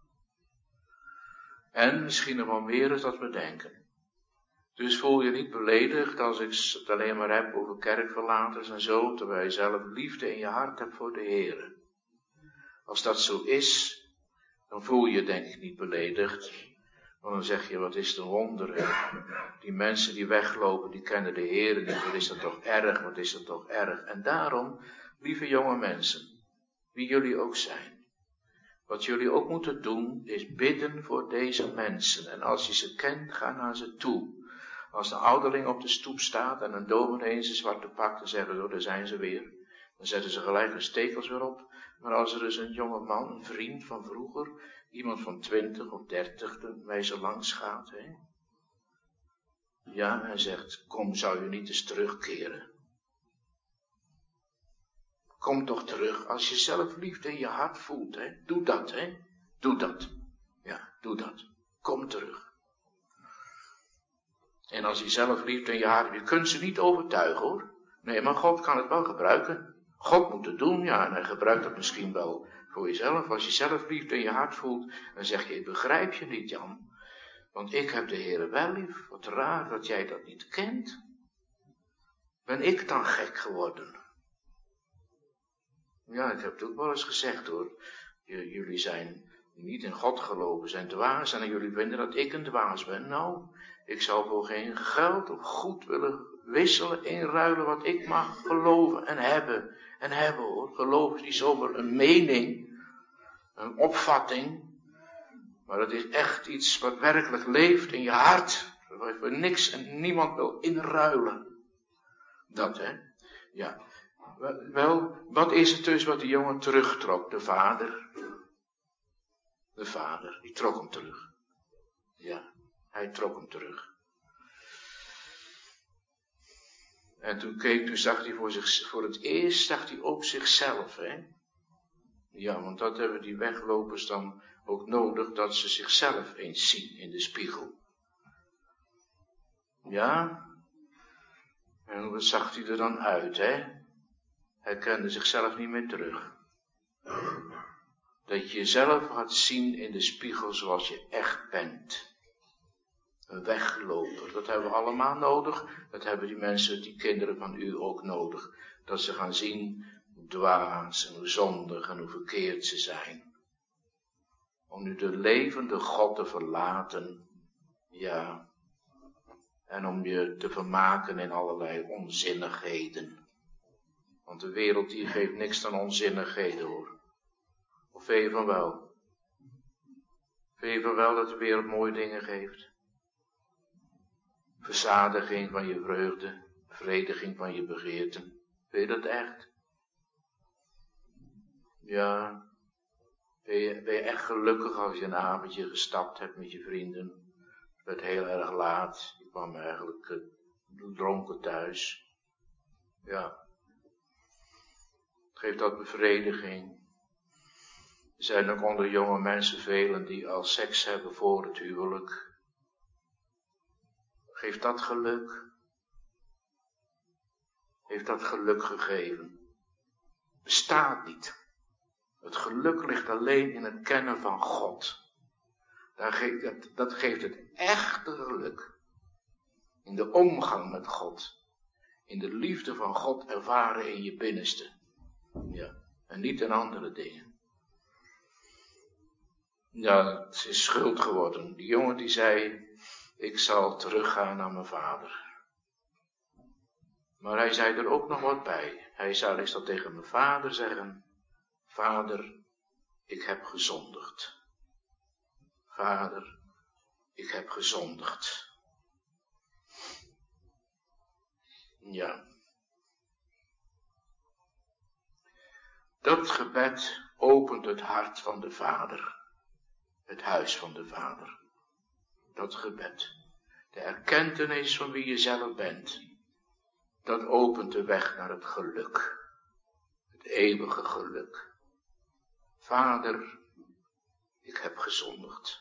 En misschien nog wel meer is dat we denken. Dus voel je niet beledigd als ik het alleen maar heb over kerkverlaters en zo, terwijl je zelf liefde in je hart hebt voor de Heere. Als dat zo is, dan voel je denk ik niet beledigd. Want dan zeg je, wat is de wonder. Die mensen die weglopen, die kennen de Heere niet. Wat is dat toch erg, wat is dat toch erg. En daarom, lieve jonge mensen, wie jullie ook zijn. Wat jullie ook moeten doen, is bidden voor deze mensen. En als je ze kent, ga naar ze toe. Als de ouderling op de stoep staat en een dominee in zijn zwarte pak, dan zeggen ze, daar zijn ze weer. Dan zetten ze gelijk hun stekels weer op. Maar als er dus een jonge man, een vriend van vroeger, iemand van 20 of 30, mij zo langs gaat, hè. Ja, hij zegt, kom, zou je niet eens terugkeren? Kom toch terug, als je zelf liefde in je hart voelt, hè. Doe dat, hè. Doe dat. Ja, doe dat. Kom terug. En als je zelf liefde in je hart, je kunt ze niet overtuigen, hoor. Nee, maar God kan het wel gebruiken. God moet het doen, ja, en hij gebruikt het misschien wel voor jezelf. Als je zelf liefde in je hart voelt, dan zeg je, ik begrijp je niet, Jan. Want ik heb de Heere wel lief. Wat raar dat jij dat niet kent. Ben ik dan gek geworden? Ja, ik heb het ook wel eens gezegd, hoor. Jullie zijn niet in God geloven, zijn dwaas. En jullie vinden dat ik een dwaas ben. Nou, ik zou voor geen geld of goed willen wisselen, inruilen wat ik mag geloven en hebben. En hebben, hoor. Geloof is niet zomaar een mening, een opvatting. Maar het is echt iets wat werkelijk leeft in je hart. Waar je niks en niemand wil inruilen. Dat, hè. Ja. Wel, wat is het dus wat die jongen terugtrok? De vader. De vader, die trok hem terug. Ja, hij trok hem terug. En toen zag hij voor het eerst zag hij ook zichzelf, hè. Ja, want dat hebben die weglopers dan ook nodig, dat ze zichzelf eens zien in de spiegel. Ja, en hoe zag hij er dan uit, hè? Hij kende zichzelf niet meer terug. Dat je jezelf gaat zien in de spiegel zoals je echt bent. Een wegloper, dat hebben we allemaal nodig. Dat hebben die mensen, die kinderen van u ook nodig. Dat ze gaan zien hoe dwaas en hoe zondig en hoe verkeerd ze zijn. Om nu de levende God te verlaten. Ja. En om je te vermaken in allerlei onzinnigheden. Want de wereld die geeft niks dan onzinnigheden, hoor. Of vind je van wel? Vind je van wel dat de wereld mooie dingen geeft? Verzadiging van je vreugde, bevrediging van je begeerten. Vind je dat echt? Ja. Ben je echt gelukkig als je een avondje gestapt hebt met je vrienden? Het werd heel erg laat. Je kwam eigenlijk dronken thuis. Ja. Geeft dat bevrediging? Er zijn ook onder jonge mensen velen die al seks hebben voor het huwelijk. Geeft dat geluk? Heeft dat geluk gegeven? Bestaat niet. Het geluk ligt alleen in het kennen van God. Dat geeft het echte geluk. In de omgang met God. In de liefde van God ervaren in je binnenste. Ja, en niet in andere dingen. Ja, het is schuld geworden. Die jongen die zei, ik zal teruggaan naar mijn vader. Maar hij zei er ook nog wat bij. Hij zou eens dat tegen mijn vader zeggen. Vader, ik heb gezondigd. Vader, ik heb gezondigd. Ja. Dat gebed opent het hart van de Vader. Het huis van de Vader. Dat gebed. De erkentenis van wie je zelf bent. Dat opent de weg naar het geluk. Het eeuwige geluk. Vader, ik heb gezondigd.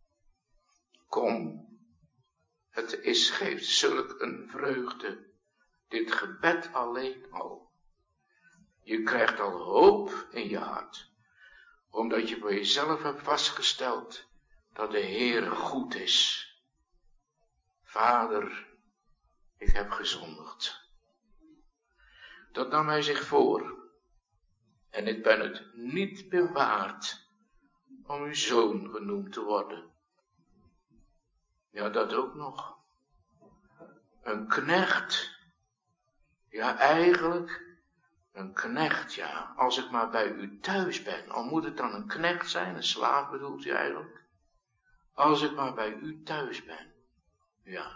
Kom, geeft zulk een vreugde. Dit gebed alleen al. Je krijgt al hoop in je hart. Omdat je voor jezelf hebt vastgesteld dat de Heere goed is. Vader, ik heb gezondigd. Dat nam hij zich voor. En ik ben het niet meer waard om uw zoon genoemd te worden. Ja, dat ook nog. Een knecht. Ja, eigenlijk een knecht, ja. Als ik maar bij u thuis ben. Al moet het dan een knecht zijn, een slaaf bedoelt u eigenlijk. Als ik maar bij u thuis ben. Ja.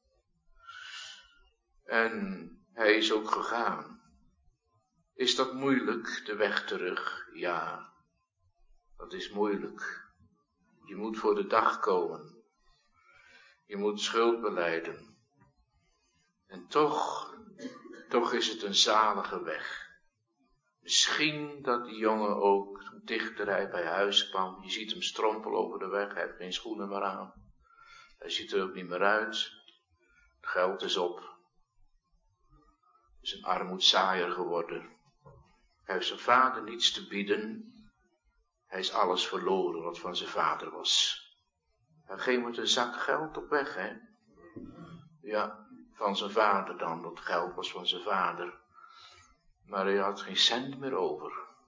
En hij is ook gegaan. Is dat moeilijk, de weg terug? Ja, dat is moeilijk. Je moet voor de dag komen. Je moet schuld belijden. En toch is het een zalige weg. Misschien dat die jongen ook dichter hij bij huis kwam. Je ziet hem strompelen over de weg, hij heeft geen schoenen meer aan. Hij ziet er ook niet meer uit. Het geld is op. Hij is een armoedzaaier geworden. Hij heeft zijn vader niets te bieden. Hij is alles verloren wat van zijn vader was. Hij ging met een zak geld op weg, hè. Ja, van zijn vader dan. Dat geld was van zijn vader. Maar hij had geen cent meer over.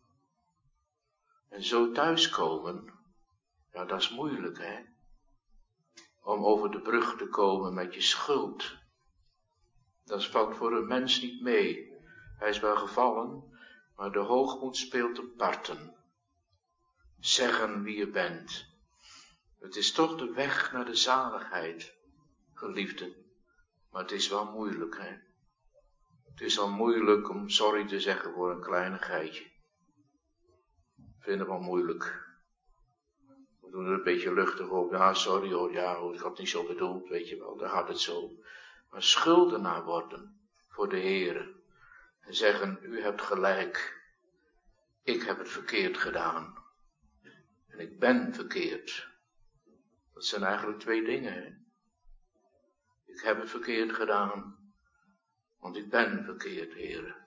En zo thuiskomen, ja, dat is moeilijk, hè. Om over de brug te komen met je schuld. Dat valt voor een mens niet mee. Hij is wel gevallen, maar de hoogmoed speelt een parten. Zeggen wie je bent. Het is toch de weg naar de zaligheid, geliefden. Maar het is wel moeilijk, hè. Het is al moeilijk om sorry te zeggen voor een kleinigheidje. Ik vind het wel moeilijk. We doen er een beetje luchtig op. Ja, sorry hoor, ja hoor, ik had het niet zo bedoeld, weet je wel, daar gaat het zo. Maar schuldenaar worden voor de Heere. En zeggen, u hebt gelijk. Ik heb het verkeerd gedaan. En ik ben verkeerd. Dat zijn eigenlijk twee dingen, hè. Ik heb het verkeerd gedaan. Want ik ben verkeerd, Heere.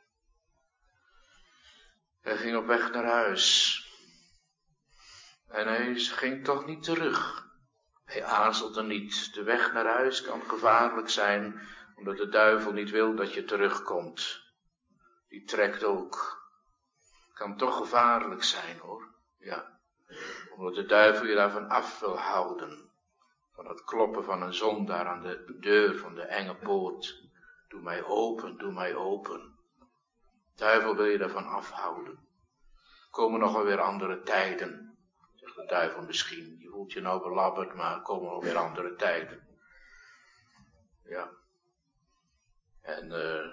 Hij ging op weg naar huis. En hij ging toch niet terug. Hij aarzelde niet. De weg naar huis kan gevaarlijk zijn, omdat de duivel niet wil dat je terugkomt. Die trekt ook. Kan toch gevaarlijk zijn, hoor. Ja. Omdat de duivel je daarvan af wil houden. Van het kloppen van een zondaar aan de deur van de enge poort. Doe mij open, doe mij open. De duivel wil je daarvan afhouden. Komen nog wel weer andere tijden, zegt de duivel misschien. Je voelt je nou belabberd, maar komen nog weer andere tijden. Ja. En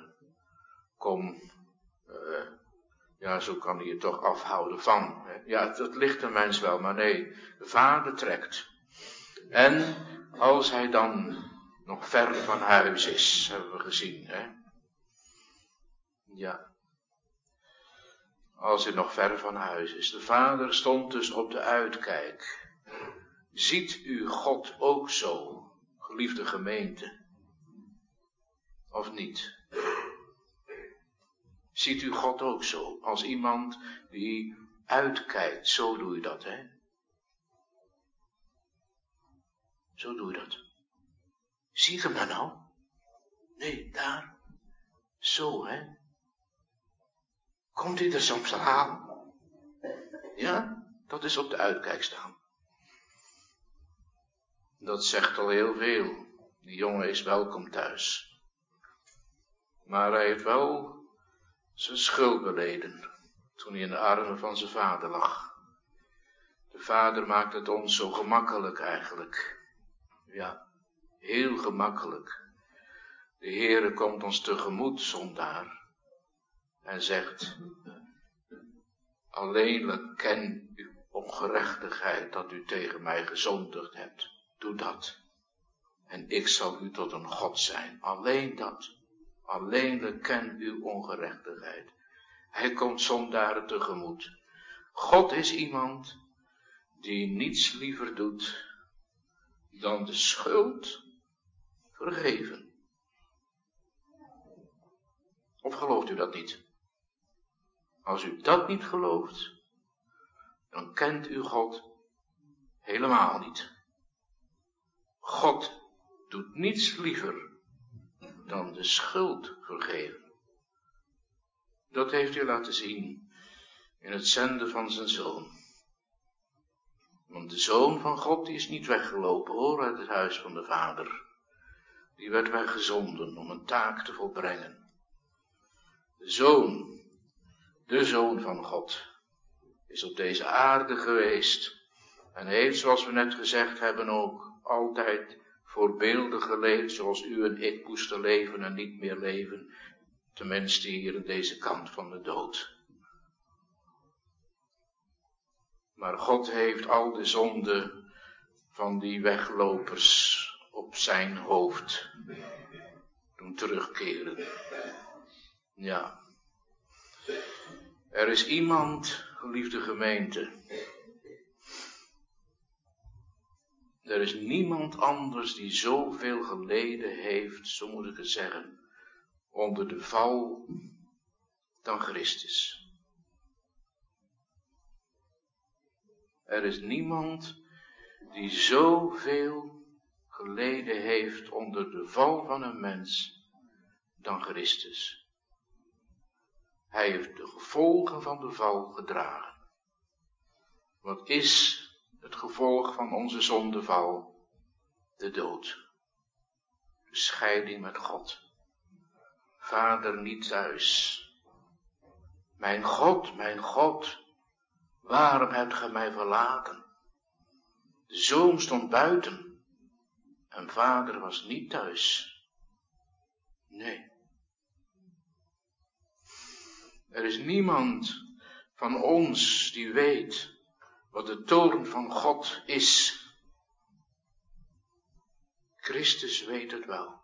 ja, zo kan hij je toch afhouden van. Hè? Ja, dat ligt een mens wel, maar nee, de vader trekt. En als hij dan nog ver van huis is, hebben we gezien, hè. Ja. Als hij nog ver van huis is. De vader stond dus op de uitkijk. Ziet u God ook zo, geliefde gemeente? Of niet? Ziet u God ook zo, als iemand die uitkijkt? Zo doe je dat, hè? Zo doe je dat. Zie je hem maar nou? Nee, daar. Zo, hè? Komt hij er soms aan? Ja, dat is op de uitkijk staan. Dat zegt al heel veel. Die jongen is welkom thuis. Maar hij heeft wel zijn schuld beleden toen hij in de armen van zijn vader lag. De vader maakt het ons zo gemakkelijk eigenlijk. Ja, heel gemakkelijk. De Heere komt ons tegemoet, zondaar, en zegt, alleenlijk ken uw ongerechtigheid dat u tegen mij gezondigd hebt. Doe dat. En ik zal u tot een God zijn. Alleen dat. Alleenlijk ken uw ongerechtigheid. Hij komt zondaren tegemoet. God is iemand die niets liever doet dan de schuld vergeven. Of gelooft u dat niet? Als u dat niet gelooft, dan kent u God helemaal niet. God doet niets liever dan de schuld vergeven. Dat heeft hij laten zien in het zenden van zijn zoon. Want de zoon van God die is niet weggelopen hoor uit het huis van de vader. Die werd weggezonden om een taak te volbrengen. De zoon van God, is op deze aarde geweest. En heeft, zoals we net gezegd hebben, ook altijd voorbeeldig geleefd, zoals u en ik moesten leven en niet meer leven. Tenminste hier aan deze kant van de dood. Maar God heeft al de zonden van die weglopers op zijn hoofd doen terugkeren. Ja. Er is iemand, geliefde gemeente. Er is niemand anders die zoveel geleden heeft, zo moet ik het zeggen, onder de val dan Christus. Er is niemand die zoveel geleden heeft onder de val van een mens dan Christus. Hij heeft de gevolgen van de val gedragen. Wat is het gevolg van onze zondeval? De dood. De scheiding met God. Vader niet thuis. Mijn God, waarom hebt gij mij verlaten? De zoon stond buiten en vader was niet thuis. Nee. Er is niemand van ons die weet wat de toorn van God is. Christus weet het wel.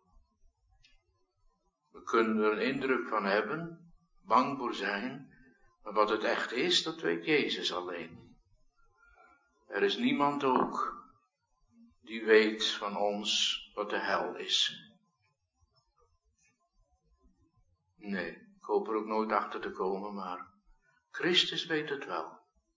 We kunnen er een indruk van hebben, bang voor zijn, maar wat het echt is, dat weet Jezus alleen. Er is niemand ook die weet van ons wat de hel is. Nee, ik hoop er ook nooit achter te komen, maar Christus weet het wel.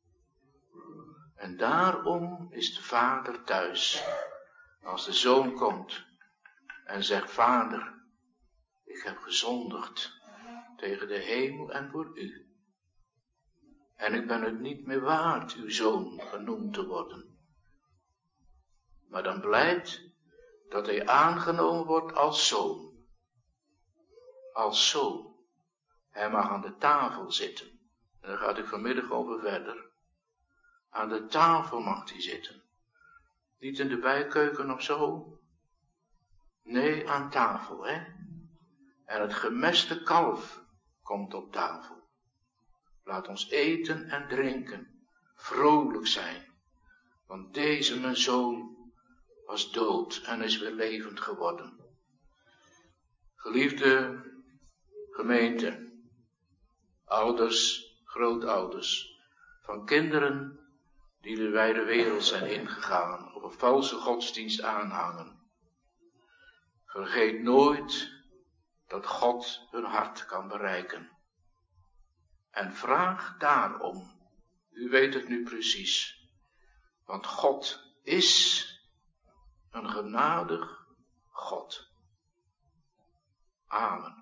En daarom is de vader thuis. Als de zoon komt en zegt, vader, ik heb gezondigd tegen de hemel en voor u. En ik ben het niet meer waard uw zoon genoemd te worden. Maar dan blijkt dat hij aangenomen wordt als zoon. Als zoon. Hij mag aan de tafel zitten. En daar gaat ik vanmiddag over verder. Aan de tafel mag hij zitten. Niet in de bijkeuken of zo. Nee, aan tafel, hè. En het gemeste kalf komt op tafel. Laat ons eten en drinken. Vrolijk zijn. Want deze mijn zoon was dood en is weer levend geworden. Geliefde gemeente. Ouders, grootouders. Van kinderen die de wijde wereld zijn ingegaan. Of een valse godsdienst aanhangen. Vergeet nooit dat God hun hart kan bereiken. En vraag daarom. U weet het nu precies. Want God is een genadig God. Amen.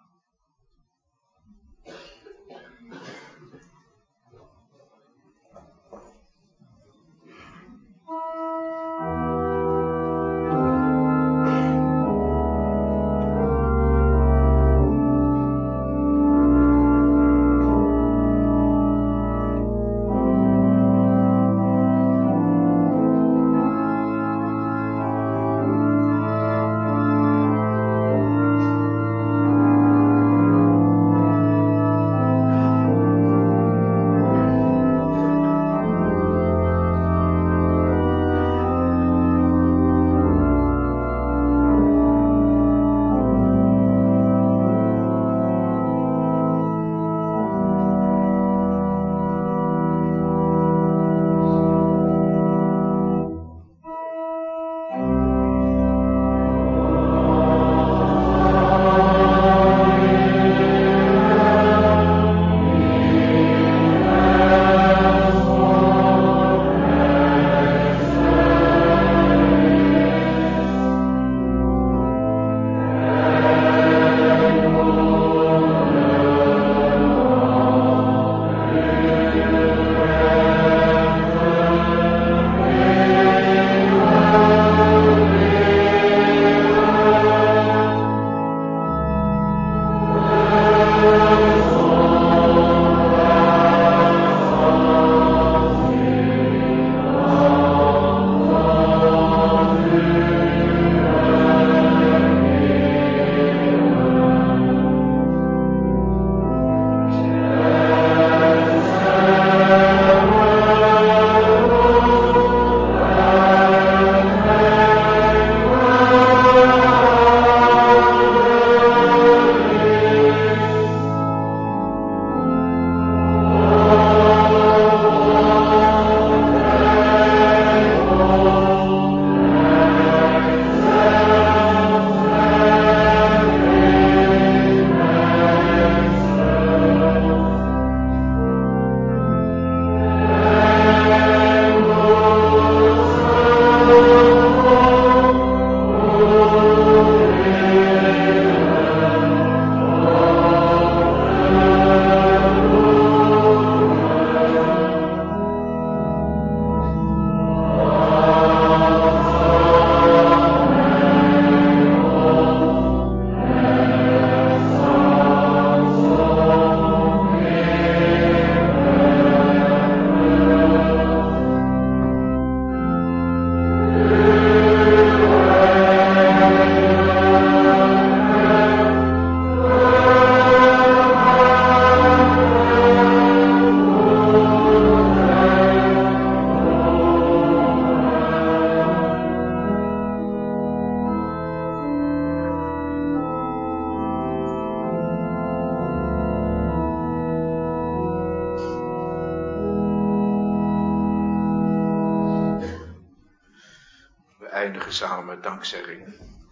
eindigen samen met dankzegging.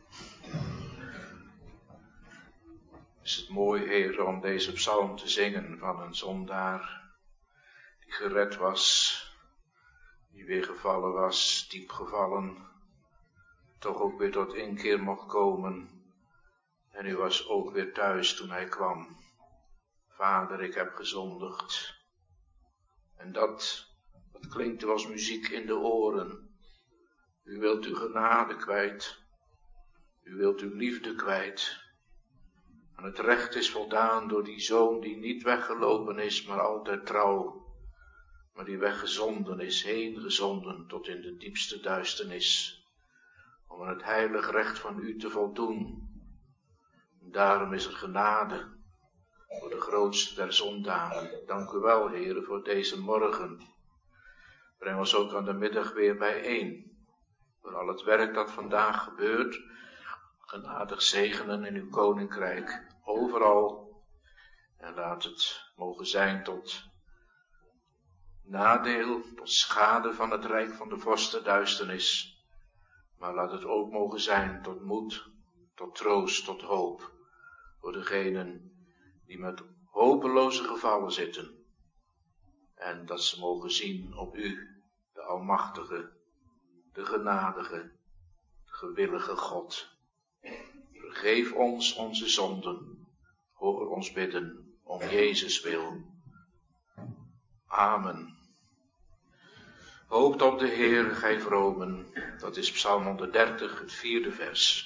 Is het mooi, Heer, om deze psalm te zingen van een zondaar die gered was, die weer gevallen was, diep gevallen, toch ook weer tot inkeer mocht komen. En u was ook weer thuis toen hij kwam. Vader, ik heb gezondigd. En dat klinkt als muziek in de oren. U wilt uw genade kwijt. U wilt uw liefde kwijt. En het recht is voldaan door die zoon die niet weggelopen is, maar altijd trouw. Maar die weggezonden is, heen gezonden tot in de diepste duisternis. Om aan het heilig recht van u te voldoen. En daarom is er genade voor de grootste der zondagen. Dank u wel, Heere, voor deze morgen. Breng ons ook aan de middag weer bijeen. Voor al het werk dat vandaag gebeurt. Genadig zegenen in uw koninkrijk. Overal. En laat het mogen zijn tot nadeel, tot schade van het rijk van de vorst duisternis. Maar laat het ook mogen zijn tot moed, tot troost, tot hoop. Voor degenen die met hopeloze gevallen zitten. En dat ze mogen zien op u, de almachtige, de genadige, de gewillige God. Vergeef ons onze zonden. Hoor ons bidden om Jezus wil. Amen. Hoopt op de Heer, gij vromen. Dat is Psalm 130, het 4e vers.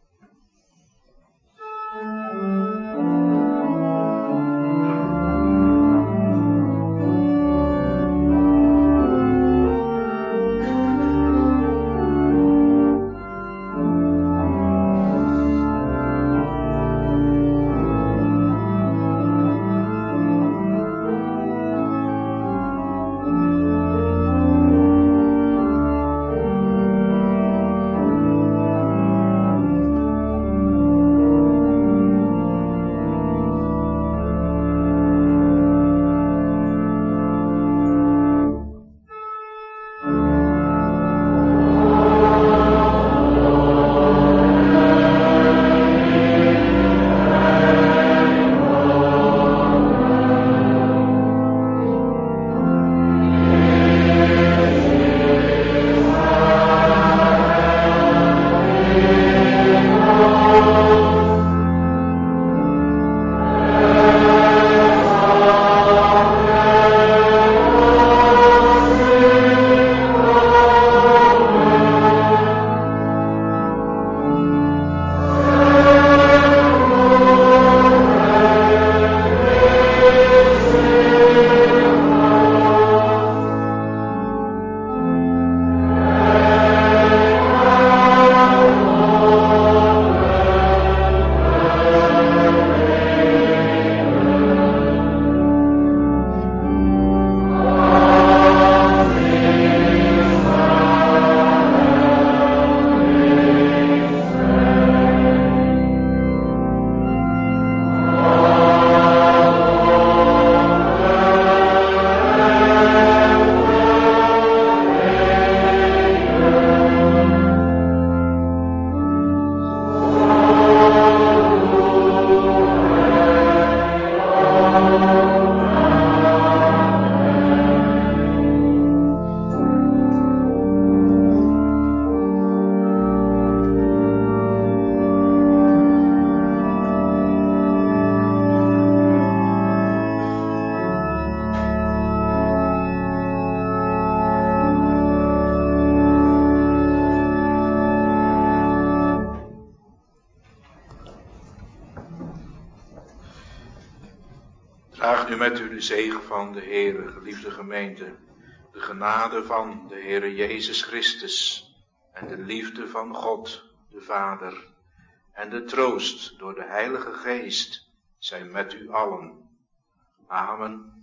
Draag nu met u de zegen van de Heere, geliefde gemeente, de genade van de Heere Jezus Christus en de liefde van God, de Vader, en de troost door de Heilige Geest zijn met u allen. Amen.